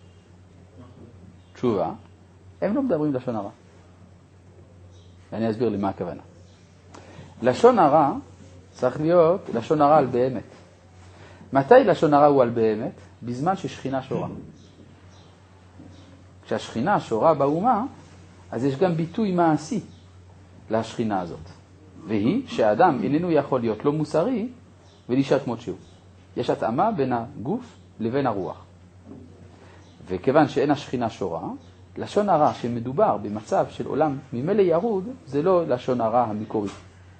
תשובה, הם לא מדברים לשון הרע. ואני אסביר לי מה הכוונה. לשון הרע צריך להיות לשון הרע על באמת. מתי לשון הרע הוא על באמת? בזמן ששכינה שורה. כשהשכינה שורה באומה, אז יש גם ביטוי מעשי לשכינה הזאת. והיא שהאדם איננו יכול להיות לא מוסרי ולהישאר כמות שהוא. יש התאמה בין הגוף לבין הרוח. וכיוון שאין השכינה שורה, לשון הרע שמדובר במצב של עולם ממילא ירוד, זה לא לשון הרע המקורי.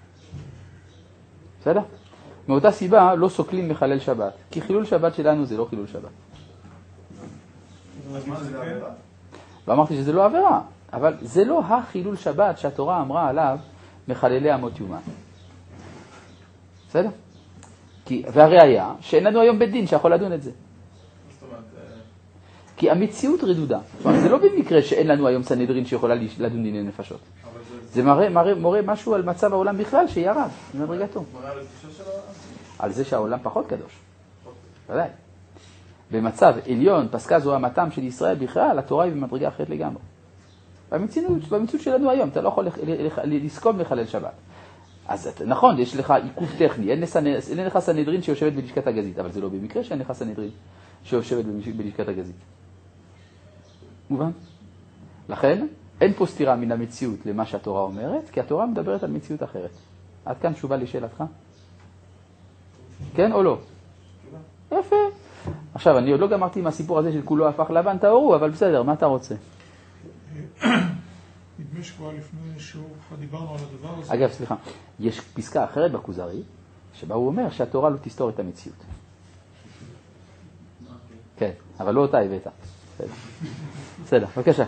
בסדר? מאותה סיבה לא סוקלים מחלל שבת, כי חילול שבת שלנו זה לא חילול שבת. ואמרתי שזה לא עבירה, אבל זה לא החילול שבת שהתורה אמרה עליו מחללי אמות יומן. בסדר? כי, והראיה שאין לנו היום בית דין שיכול לדון את זה. כי המציאות רדודה. זה לא במקרה שאין לנו היום סנהדרין שיכולה לדון דיני נפשות. זה מראה, מראה, מורה משהו על מצב העולם בכלל שירד, במדרגתו. על זה שהעולם פחות קדוש. ודאי. במצב עליון, פסקה זו המתם של ישראל בכלל, התורה היא במדרגה אחרת לגמרי. במציאות, במציאות שלנו היום, אתה לא יכול לסכום לחלל שבת. אז נכון, יש לך עיכוב טכני, אין לך סנהדרין שיושבת בלשכת הגזית, אבל זה לא במקרה שאין לך סנהדרין שיושבת בלשכת הגזית. מובן? לכן, אין פה סתירה מן המציאות למה שהתורה אומרת, כי התורה מדברת על מציאות אחרת. עד כאן תשובה לשאלתך? כן או לא? יפה. עכשיו, אני עוד לא גמרתי עם הסיפור הזה של כולו הפך לבן, תאורו, אבל בסדר, מה אתה רוצה? נדמה שכבר לפני שיעור דיברנו על הדבר הזה. אגב, סליחה, יש פסקה אחרת בכוזרי, שבה הוא אומר שהתורה לא תסתור את המציאות. כן, אבל לא אותה הבאת. בסדר, בבקשה.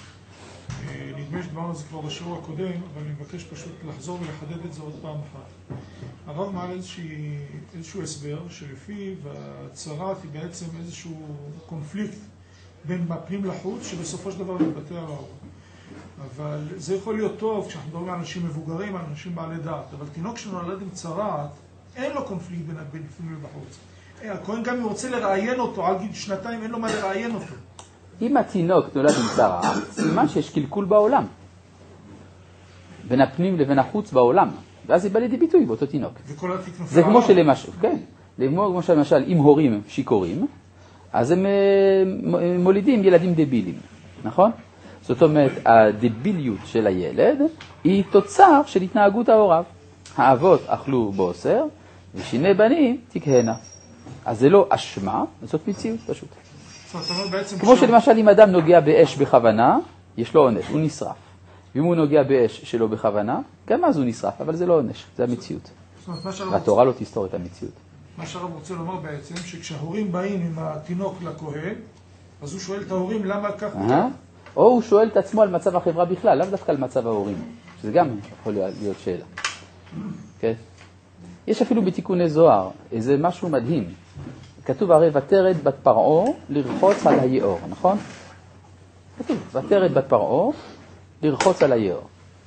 נדמה שדיברנו על זה כבר בשיעור הקודם, אבל אני מבקש פשוט לחזור ולחדד את זה עוד פעם אחת. הרב מעל איזשהו הסבר שלפיו הצרת היא בעצם איזשהו קונפליקט בין הפנים לחוץ, שבסופו של דבר מתבטא על האור. אבל זה יכול להיות טוב כשאנחנו מדברים על אנשים מבוגרים, על אנשים בעלי דעת. אבל תינוק שנולד עם צרת, אין לו קונפליקט בין הפנים ובחוץ. הכהן גם אם רוצה לראיין אותו, על גיל שנתיים אין לו מה לראיין אותו. אם התינוק נולד עם צרה, סימן שיש קלקול בעולם. בין הפנים לבין החוץ בעולם. ואז זה בא לידי ביטוי באותו תינוק. וכל התיק נופל זה כמו עליו. שלמשל, כן. כמו שלמשל, אם הורים שיכורים, אז הם מולידים ילדים דבילים, נכון? זאת אומרת, הדביליות של הילד היא תוצר של התנהגות ההוריו. האבות אכלו בוסר, ושיני בנים תקהנה. אז זה לא אשמה, זאת מציאות פשוט. כמו שלמשל אם אדם נוגע באש בכוונה, יש לו עונש, הוא נשרף. ואם הוא נוגע באש שלא בכוונה, גם אז הוא נשרף, אבל זה לא עונש, זה המציאות. והתורה לא תסתור את המציאות. מה שהרב רוצה לומר בעצם, שכשההורים באים עם התינוק לכהן, אז הוא שואל את ההורים למה כך הוא כך. או הוא שואל את עצמו על מצב החברה בכלל, לאו דווקא על מצב ההורים, שזה גם יכול להיות שאלה. כן? יש אפילו בתיקוני זוהר איזה משהו מדהים. כתוב הרי ותרד בת פרעה לרחוץ על היאור, נכון? כתוב, ותרד בת פרעה לרחוץ על היאור.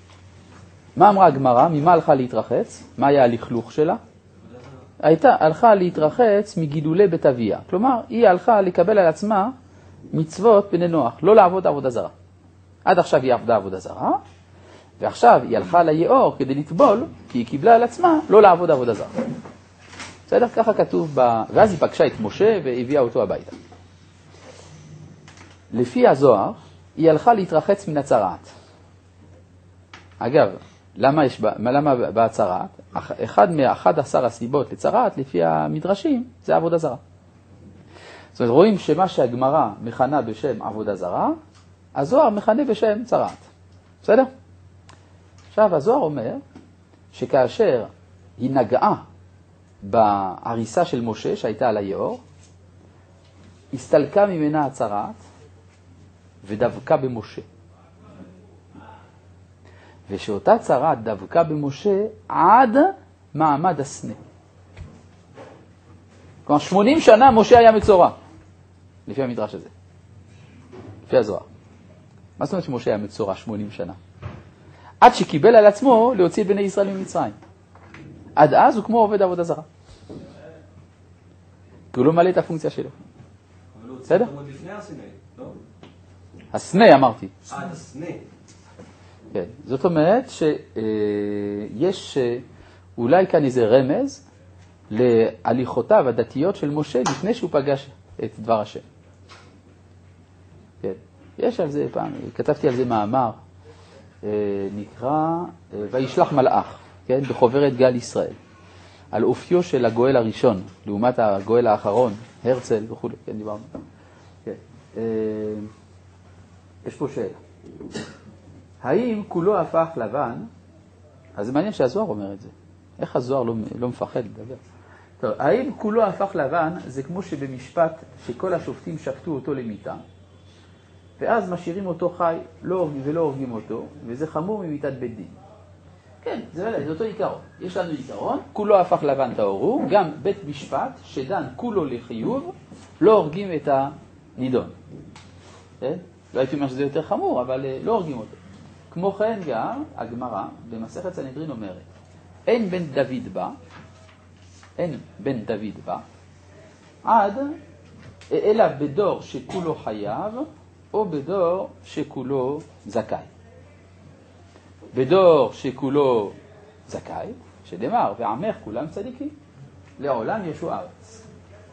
מה אמרה הגמרא? ממה הלכה להתרחץ? מה היה הלכלוך שלה? הייתה, הלכה להתרחץ מגידולי בית אביה. כלומר, היא הלכה לקבל על עצמה מצוות בני נוח, לא לעבוד עבודה זרה. עד עכשיו היא עבדה עבודה זרה, ועכשיו היא הלכה ליאור כדי לטבול, כי היא קיבלה על עצמה לא לעבוד עבודה זרה. בסדר? ככה כתוב, ב... ואז היא פגשה את משה והביאה אותו הביתה. לפי הזוהר, היא הלכה להתרחץ מן הצרעת. אגב, למה יש בה, למה בהצרעת? אחד מאחד עשר הסיבות לצרעת, לפי המדרשים, זה עבודה זרה. זאת אומרת, רואים שמה שהגמרא מכנה בשם עבודה זרה, הזוהר מכנה בשם צרעת. בסדר? עכשיו, הזוהר אומר שכאשר היא נגעה בהריסה של משה שהייתה על היאור, הסתלקה ממנה הצרעת ודבקה במשה. ושאותה צרעת דבקה במשה עד מעמד הסנה. כלומר, שמונים שנה משה היה מצורע, לפי המדרש הזה. לפי הזוהר. מה זאת אומרת שמשה היה מצורע שמונים שנה? עד שקיבל על עצמו להוציא את בני ישראל ממצרים. עד אז הוא כמו עובד עבודה זרה. כי הוא לא מלא את הפונקציה שלו. בסדר? אבל הוא לפני הסנה, לא? הסנה אמרתי. עד הסנה. כן, זאת אומרת שיש אולי כאן איזה רמז להליכותיו הדתיות של משה לפני שהוא פגש את דבר השם. כן, יש על זה פעם, כתבתי על זה מאמר, נקרא וישלח מלאך, כן, בחוברת גל ישראל, על אופיו של הגואל הראשון, לעומת הגואל האחרון, הרצל וכו', כן, דיברנו. כן, יש פה שאלה. האם כולו הפך לבן? אז זה מעניין שהזוהר אומר את זה. איך הזוהר לא, לא מפחד לדבר? טוב, האם כולו הפך לבן? זה כמו שבמשפט שכל השופטים שפטו אותו למיטה, ואז משאירים אותו חי לא, ולא הורגים אותו, וזה חמור ממיטת בית דין. כן, זה, זה אותו עיקרון. יש לנו עיקרון, כולו הפך לבן טהור, גם בית משפט שדן כולו לחיוב, לא הורגים את הנידון. כן? לא הייתי אומר שזה יותר חמור, אבל לא הורגים אותו. כמו כן גם, הגמרא במסכת סנהדרין אומרת, אין בן דוד בא, אין בן דוד בא, עד, אלא בדור שכולו חייב, או בדור שכולו זכאי. בדור שכולו זכאי, שנאמר, ועמך כולם צדיקים, לעולם ישו ארץ.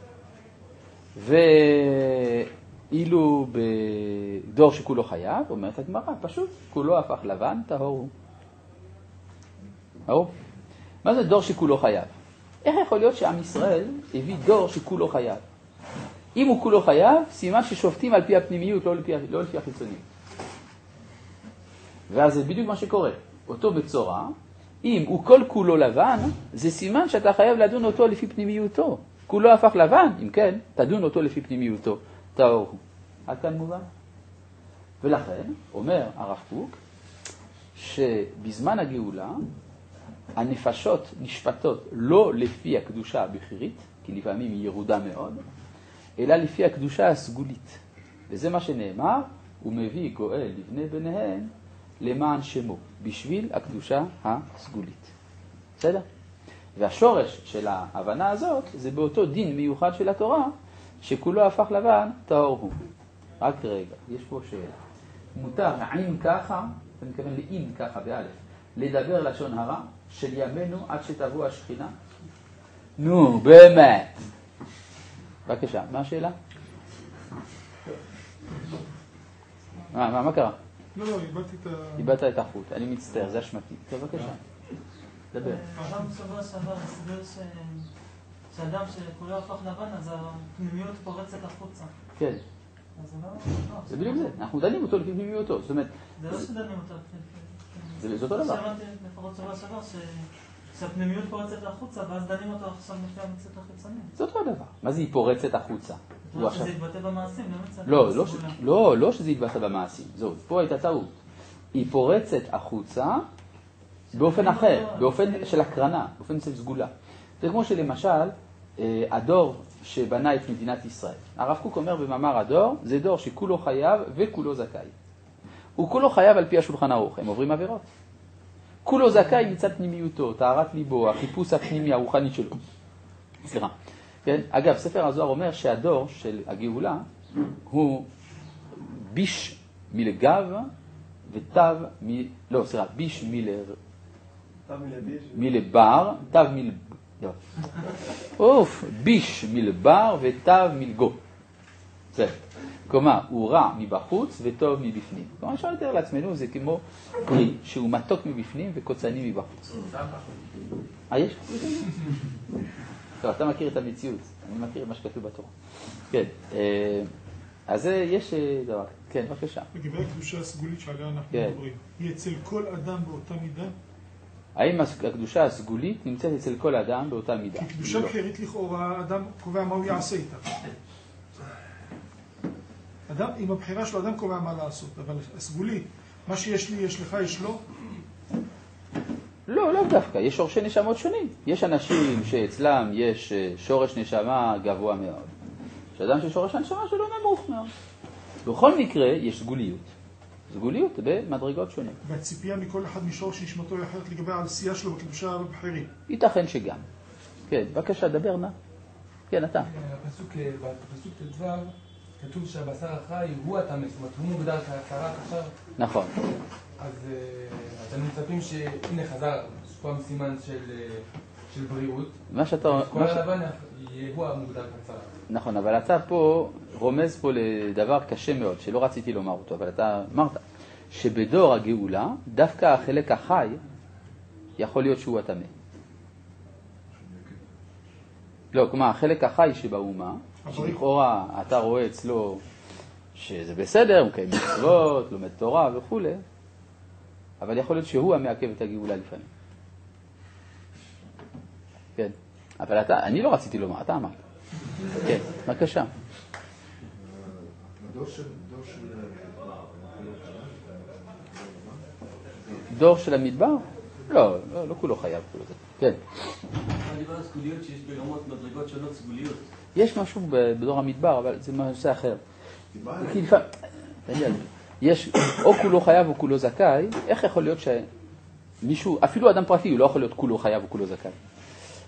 ואילו בדור שכולו חייב, אומרת הגמרא, פשוט, כולו הפך לבן, טהור הוא. טהור? מה זה דור שכולו חייב? איך יכול להיות שעם ישראל הביא דור שכולו חייב? אם הוא כולו חייב, סימן ששופטים על פי הפנימיות, לא לפי, לא לפי החיצוניות. ואז זה בדיוק מה שקורה. אותו בצורה, אם הוא כל כולו לבן, זה סימן שאתה חייב לדון אותו לפי פנימיותו. כולו הפך לבן, אם כן, תדון אותו לפי פנימיותו. טהור הוא. עד כאן מובן? ולכן, אומר הרב קוק, שבזמן הגאולה, הנפשות נשפטות לא לפי הקדושה הבכירית, כי לפעמים היא ירודה מאוד, אלא לפי הקדושה הסגולית. וזה מה שנאמר, הוא מביא גואל לבני ביניהן למען שמו, בשביל הקדושה הסגולית. בסדר? והשורש של ההבנה הזאת זה באותו דין מיוחד של התורה, שכולו הפך לבן, טהור הוא. רק רגע, יש פה שאלה. מותר אם ככה, אני מתכוון לאם ככה באלף, לדבר לשון הרע של ימינו עד שתבוא השכינה? נו, באמת. בבקשה, מה השאלה? מה, מה, מה קרה? לא, לא, איבדתי את ה... איבדת את החוט, אני מצטער, זה אשמתי. טוב, בבקשה. דבר. הרב שבוע שעבר הסבר שאדם שכולו הפך לבן, אז הפנימיות פורצת החוצה. כן. אז זה לא... זה בדיוק זה, אנחנו דנים אותו לפי פנימיותו, זאת אומרת... זה לא שדנים אותו. זה אותו דבר. שמעתי לפחות שבוע שעבר שהפנימיות פורצת החוצה, ואז דנים אותו עכשיו לפי המציאות החיצונית. זה אותו דבר. מה זה היא פורצת החוצה? לא, שזה יתבטא במעשים, לא מצד... לא, לא, לא שזה יתבטא במעשים. זאת, פה הייתה טעות. היא פורצת החוצה באופן אחר, באופן של הקרנה, באופן של סגולה. זה כמו שלמשל, הדור שבנה את מדינת ישראל. הרב קוק אומר במאמר הדור, זה דור שכולו חייב וכולו זכאי. הוא כולו חייב על פי השולחן ערוך, הם עוברים עבירות. כולו זכאי מצד פנימיותו, טהרת ליבו, החיפוש הפנימי הרוחני שלו. סליחה. כן? אגב, ספר הזוהר אומר שהדור של הגאולה הוא ביש מלגב ותו מ... לא, סליחה, ביש מלר... מלבר, תו מל... לא. אוף, ביש מלבר ותו מלגו. זה. כלומר, הוא רע מבחוץ וטוב מבפנים. כלומר, אפשר לתאר לעצמנו, זה כמו פרי שהוא מתוק מבפנים וקוצני מבחוץ. אה, יש? טוב, אתה מכיר את המציאות, אני מכיר מה שכתוב בתורה. כן, אז יש דבר, כן, בבקשה. לגבי הקדושה הסגולית שעליה אנחנו מדברים, היא אצל כל אדם באותה מידה? האם הקדושה הסגולית נמצאת אצל כל אדם באותה מידה? כי קדושה בכירית לכאורה, האדם קובע מה הוא יעשה איתה. אדם, עם הבחירה שלו, אדם קובע מה לעשות, אבל הסגולית, מה שיש לי, יש לך, יש לו? לא, לא דווקא, יש שורשי נשמות שונים. יש אנשים שאצלם יש שורש נשמה גבוה מאוד. יש אדם ששורש הנשמה שלו נמוך מאוד. בכל מקרה, יש סגוליות. סגוליות במדרגות שונות. והציפייה מכל אחד משורש נשמתו היא אחרת לגבי העשייה שלו בקדושה הבחירית. ייתכן שגם. כן, בבקשה, דבר נא. כן, אתה. הפסוק, בפסוק ט"ו, כתוב שהבשר החי הוא הטמא, זאת אומרת, הוא מוגדר כהצהרת עכשיו. נכון. אז אתם מצפים שהנה חזר פעם סימן של בריאות. מה שאתה... כל הלבן הוא המוגדר כהצהרת. נכון, אבל אתה פה רומז פה לדבר קשה מאוד, שלא רציתי לומר אותו, אבל אתה אמרת שבדור הגאולה, דווקא החלק החי יכול להיות שהוא הטמא. לא, כלומר, החלק החי שבאומה, שלכאורה אתה רואה אצלו שזה בסדר, הוא מקיים מצוות, לומד תורה וכו', אבל יכול להיות שהוא המעכב את הגאולה לפעמים. כן, אבל אתה, אני לא רציתי לומר, אתה אמרת. כן, בבקשה. דור של... דור של המדבר? לא, לא, לא כולו חייב, כולו זה. כן. אני דיבר על סגוליות שיש ברמות מדרגות שונות סגוליות. יש משהו בדור המדבר, אבל זה נושא אחר. כי לפעמים, יש או כולו חייב או כולו זכאי, איך יכול להיות שמישהו, אפילו אדם פרטי, הוא לא יכול להיות כולו חייב או כולו זכאי.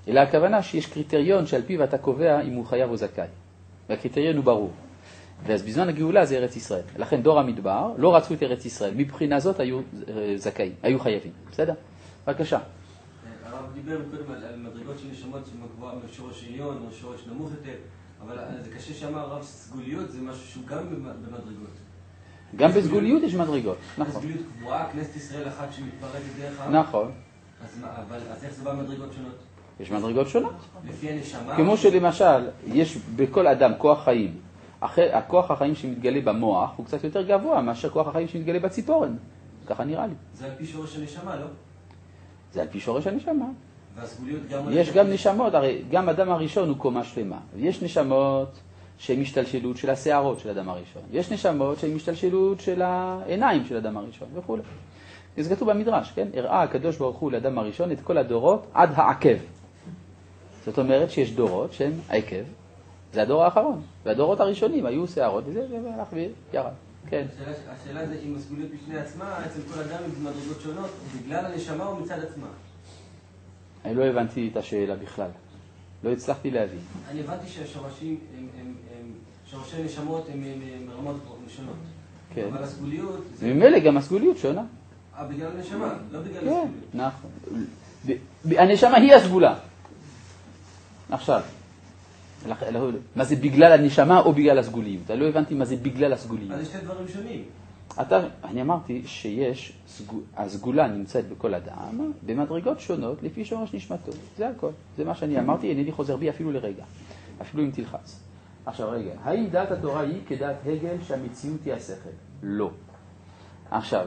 אלא הכוונה שיש קריטריון שעל פיו אתה קובע אם הוא חייב או זכאי. והקריטריון הוא ברור. ואז בזמן הגאולה זה ארץ ישראל. לכן דור המדבר לא רצו את ארץ ישראל. מבחינה זאת היו זכאים, היו חייבים. בסדר? בבקשה. הרב דיבר קודם על מדרגות של נשמות שמגבוהה בשורש עליון או שורש נמוך יותר, אבל זה קשה שאמר הרב סגוליות זה משהו שהוא גם במדרגות. גם בסגוליות יש מדרגות, נכון. סגוליות קבועה, כנסת ישראל אחת שמתפרקת דרך העם. נכון. אז איך זה בא מדרגות שונות? יש מדרגות שונות. לפי הנשמה? כמו שלמשל, יש בכל אדם כוח חיים. הכוח החיים שמתגלה במוח הוא קצת יותר גבוה מאשר כוח החיים שמתגלה בציפורן. ככה נראה לי. זה על פי שורש הנשמה, לא? זה על פי שורש הנשמה. והסגוליות גם... יש גם נשמות, הרי גם אדם הראשון הוא קומה שלמה. יש נשמות שהן משתלשלות של השערות של אדם הראשון. יש נשמות שהן משתלשלות של העיניים של אדם הראשון וכו'. זה כתוב במדרש, כן? הראה הקדוש ברוך הוא לאדם הראשון את כל הדורות עד העקב. זאת אומרת שיש דורות שהן העקב. זה הדור האחרון. והדורות הראשונים היו שערות, וזה הלך וירד. כן. השאלה זה אם הסגוליות בפני עצמה, אצל כל אדם עם מדרגות שונות, בגלל הנשמה או מצד עצמה? אני לא הבנתי את השאלה בכלל. לא הצלחתי להבין. אני הבנתי שהשורשים, שורשי נשמות הם מרמות שונות. כן. אבל הסגוליות... ממילא גם הסגוליות שונה. אה, בגלל הנשמה, לא בגלל כן, הסגוליות. נכון. הנשמה היא הסגולה. עכשיו. מה זה בגלל הנשמה או בגלל הסגוליות? אני לא הבנתי מה זה בגלל הסגוליות. אז יש שתי דברים שונים. אתה, אני אמרתי שיש, הסגולה נמצאת בכל אדם במדרגות שונות לפי שורש נשמתו. זה הכל. זה מה שאני אמרתי, אינני חוזר בי אפילו לרגע. אפילו אם תלחץ. עכשיו רגע, האם דעת התורה היא כדעת הגל שהמציאות היא השכל? לא. עכשיו,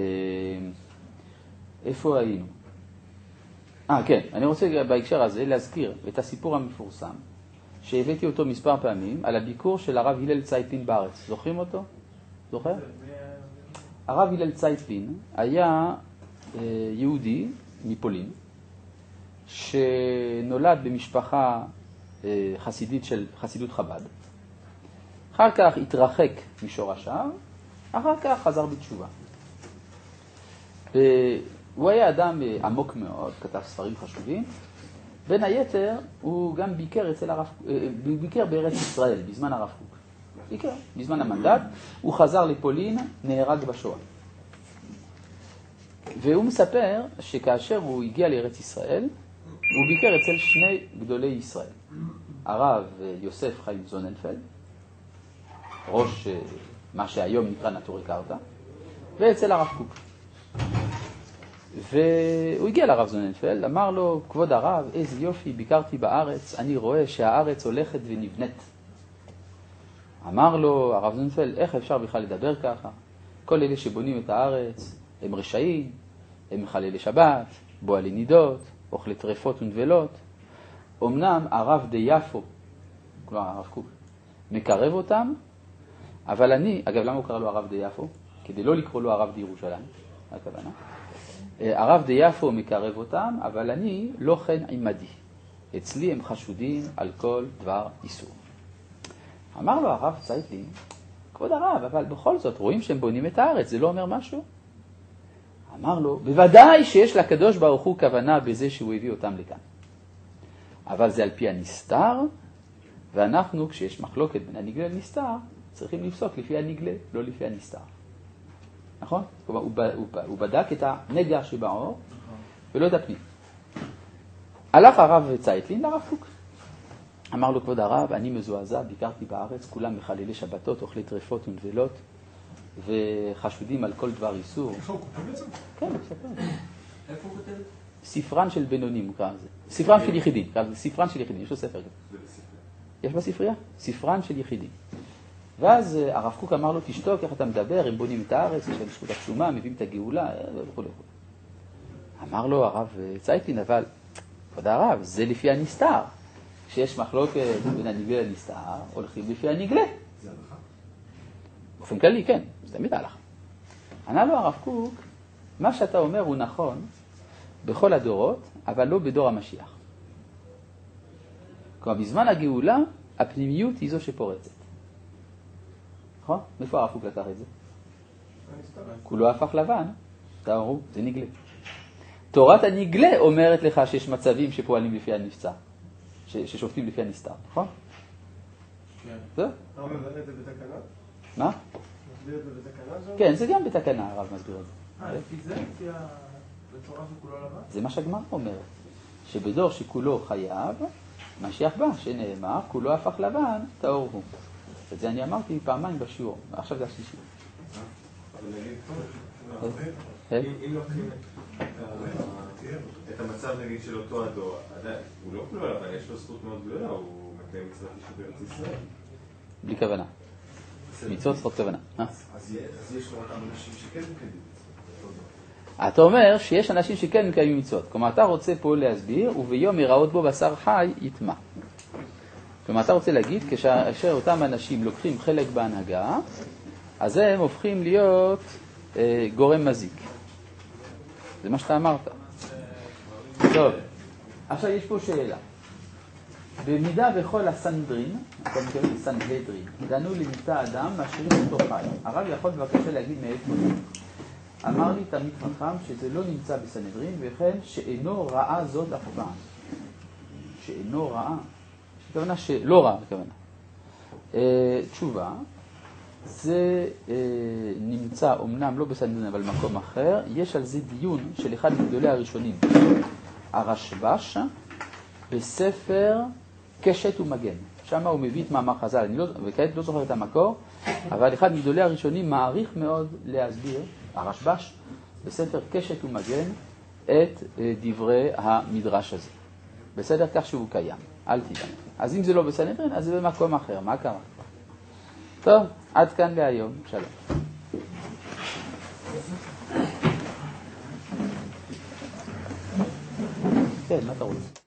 איפה היינו? אה, כן, אני רוצה בהקשר הזה להזכיר את הסיפור המפורסם. שהבאתי אותו מספר פעמים, על הביקור של הרב הלל צייטלין בארץ. זוכרים אותו? זוכר? הרב הלל צייטלין היה אה, יהודי מפולין, שנולד במשפחה אה, חסידית של חסידות חב"ד. אחר כך התרחק משורשיו, אחר כך חזר בתשובה. אה, הוא היה אדם אה, עמוק מאוד, כתב ספרים חשובים, בין היתר, הוא גם ביקר אצל הרב, ביקר בארץ ישראל, בזמן הרב קוק. ביקר, בזמן המנדט, הוא חזר לפולין, נהרג בשואה. והוא מספר שכאשר הוא הגיע לארץ ישראל, הוא ביקר אצל שני גדולי ישראל. הרב יוסף חיים זוננפלד, ראש מה שהיום נקרא נטורי קרתא, ואצל הרב קוק. והוא הגיע לרב זוננפלד, אמר לו, כבוד הרב, איזה יופי, ביקרתי בארץ, אני רואה שהארץ הולכת ונבנית. אמר לו, הרב זוננפלד, איך אפשר בכלל לדבר ככה? כל אלה שבונים את הארץ, הם רשעים, הם מחללי שבת, בועלי נידות, אוכלי טרפות ונבלות. אמנם הרב די יפו, כלומר הרב קוק, מקרב אותם, אבל אני, אגב, למה הוא קרא לו הרב די יפו? כדי לא לקרוא לו הרב די ירושלים, הכוונה. הרב די יפו מקרב אותם, אבל אני לא כן עמדי. אצלי הם חשודים על כל דבר איסור. אמר לו הרב צייטלין, כבוד הרב, אבל בכל זאת רואים שהם בונים את הארץ, זה לא אומר משהו? אמר לו, בוודאי שיש לקדוש ברוך הוא כוונה בזה שהוא הביא אותם לכאן. אבל זה על פי הנסתר, ואנחנו, כשיש מחלוקת בין הנגלה לנסתר, צריכים לפסוק לפי הנגלה, לא לפי הנסתר. נכון? כלומר, הוא, הוא, הוא בדק את הנגע שבעור, ולא את הפנים. הלך הרב צייטלין לרב קוק. אמר לו, כבוד הרב, אני מזועזע, ביקרתי בארץ, כולם מחללי שבתות, אוכלי טרפות ונבלות, וחשודים על כל דבר איסור. איפה הוא כותב את זה? כן, הוא מספר. איפה הוא כותב? ספרן של בינונים, הוא קרא לזה. ספרן של יחידים, ספרן של יחידים, יש לו ספר כזה. יש בספרייה? ספרן של יחידים. ואז הרב קוק אמר לו, תשתוק, איך אתה מדבר, הם בונים את הארץ, יש להם זכות התשומה, מביאים את הגאולה, וכו' וכו'. אמר לו הרב צייטלין, אבל, כבוד הרב, זה לפי הנסתר. כשיש מחלוקת בין הנגלה לנסתר, הולכים לפי הנגלה. זה הלכה? באופן כללי, כן, זה תמיד הלכה. ענה לו הרב קוק, מה שאתה אומר הוא נכון בכל הדורות, אבל לא בדור המשיח. כלומר, בזמן הגאולה, הפנימיות היא זו שפורצת. נכון? מאיפה הרב קוק לקח את זה? כולו הפך לבן, תארו, זה נגלה. תורת הנגלה אומרת לך שיש מצבים שפועלים לפי הנפצע, ש- ששופטים לפי הנסתר, נכון? כן. זה? אתה אומר את זה בתקנה? מה? מסביר את זה בתקנה שם? כן, זה גם בתקנה, הרב מסביר את זה. אה, לפי זה? לפי ה... בצורה שכולו לבן? זה מה שהגמרא אומרת, שבדור שכולו חייב, משיח בא, שנאמר, כולו הפך לבן, טהור הוא. את זה אני אמרתי פעמיים בשיעור, עכשיו זה השלישי. אבל נגיד, כן? אם לוקחים את המצב נגיד של אותו הדור, הוא לא כולו לבן, יש לו זכות מאוד גדולה, הוא מקיים מצוות יישוב בארץ ישראל. בלי כוונה. מצוות צריכות כוונה. אז יש לו אותם אנשים שכן מקיימים. אתה אומר שיש אנשים שכן מקיימים מצוות. כלומר, אתה רוצה פה להסביר, וביום יראות בו בשר חי יטמע. כלומר, אתה רוצה להגיד, כאשר אותם אנשים לוקחים חלק בהנהגה, אז הם הופכים להיות אה, גורם מזיק. זה מה שאתה אמרת. טוב, עכשיו יש פה שאלה. במידה וכל הסנהדרין, אתה מתכוון סנהדרין, דנו למיתה אדם, משאירים אותו חי. הרב יכול בבקשה להגיד מאיפה זה. אמר לי תמיד חכם שזה לא נמצא בסנהדרין, וכן שאינו רעה זאת אף פעם. שאינו רעה. הכוונה שלא רעה, הכוונה. אה, תשובה, זה אה, נמצא אומנם לא בסנהדרין אבל במקום אחר, יש על זה דיון של אחד מגדולי הראשונים, הרשב"ש, בספר קשת ומגן. שם הוא מביא את מאמר חז"ל, אני לא, וכעת לא זוכר את המקור, אבל אחד מגדולי הראשונים מעריך מאוד להסביר, הרשב"ש, בספר קשת ומגן, את דברי המדרש הזה. בסדר? כך שהוא קיים, אל תדאג. אז אם זה לא בסנהדרין, אז זה במקום אחר, מה קרה? טוב, עד כאן להיום, שלום. כן, מה אתה רוצה?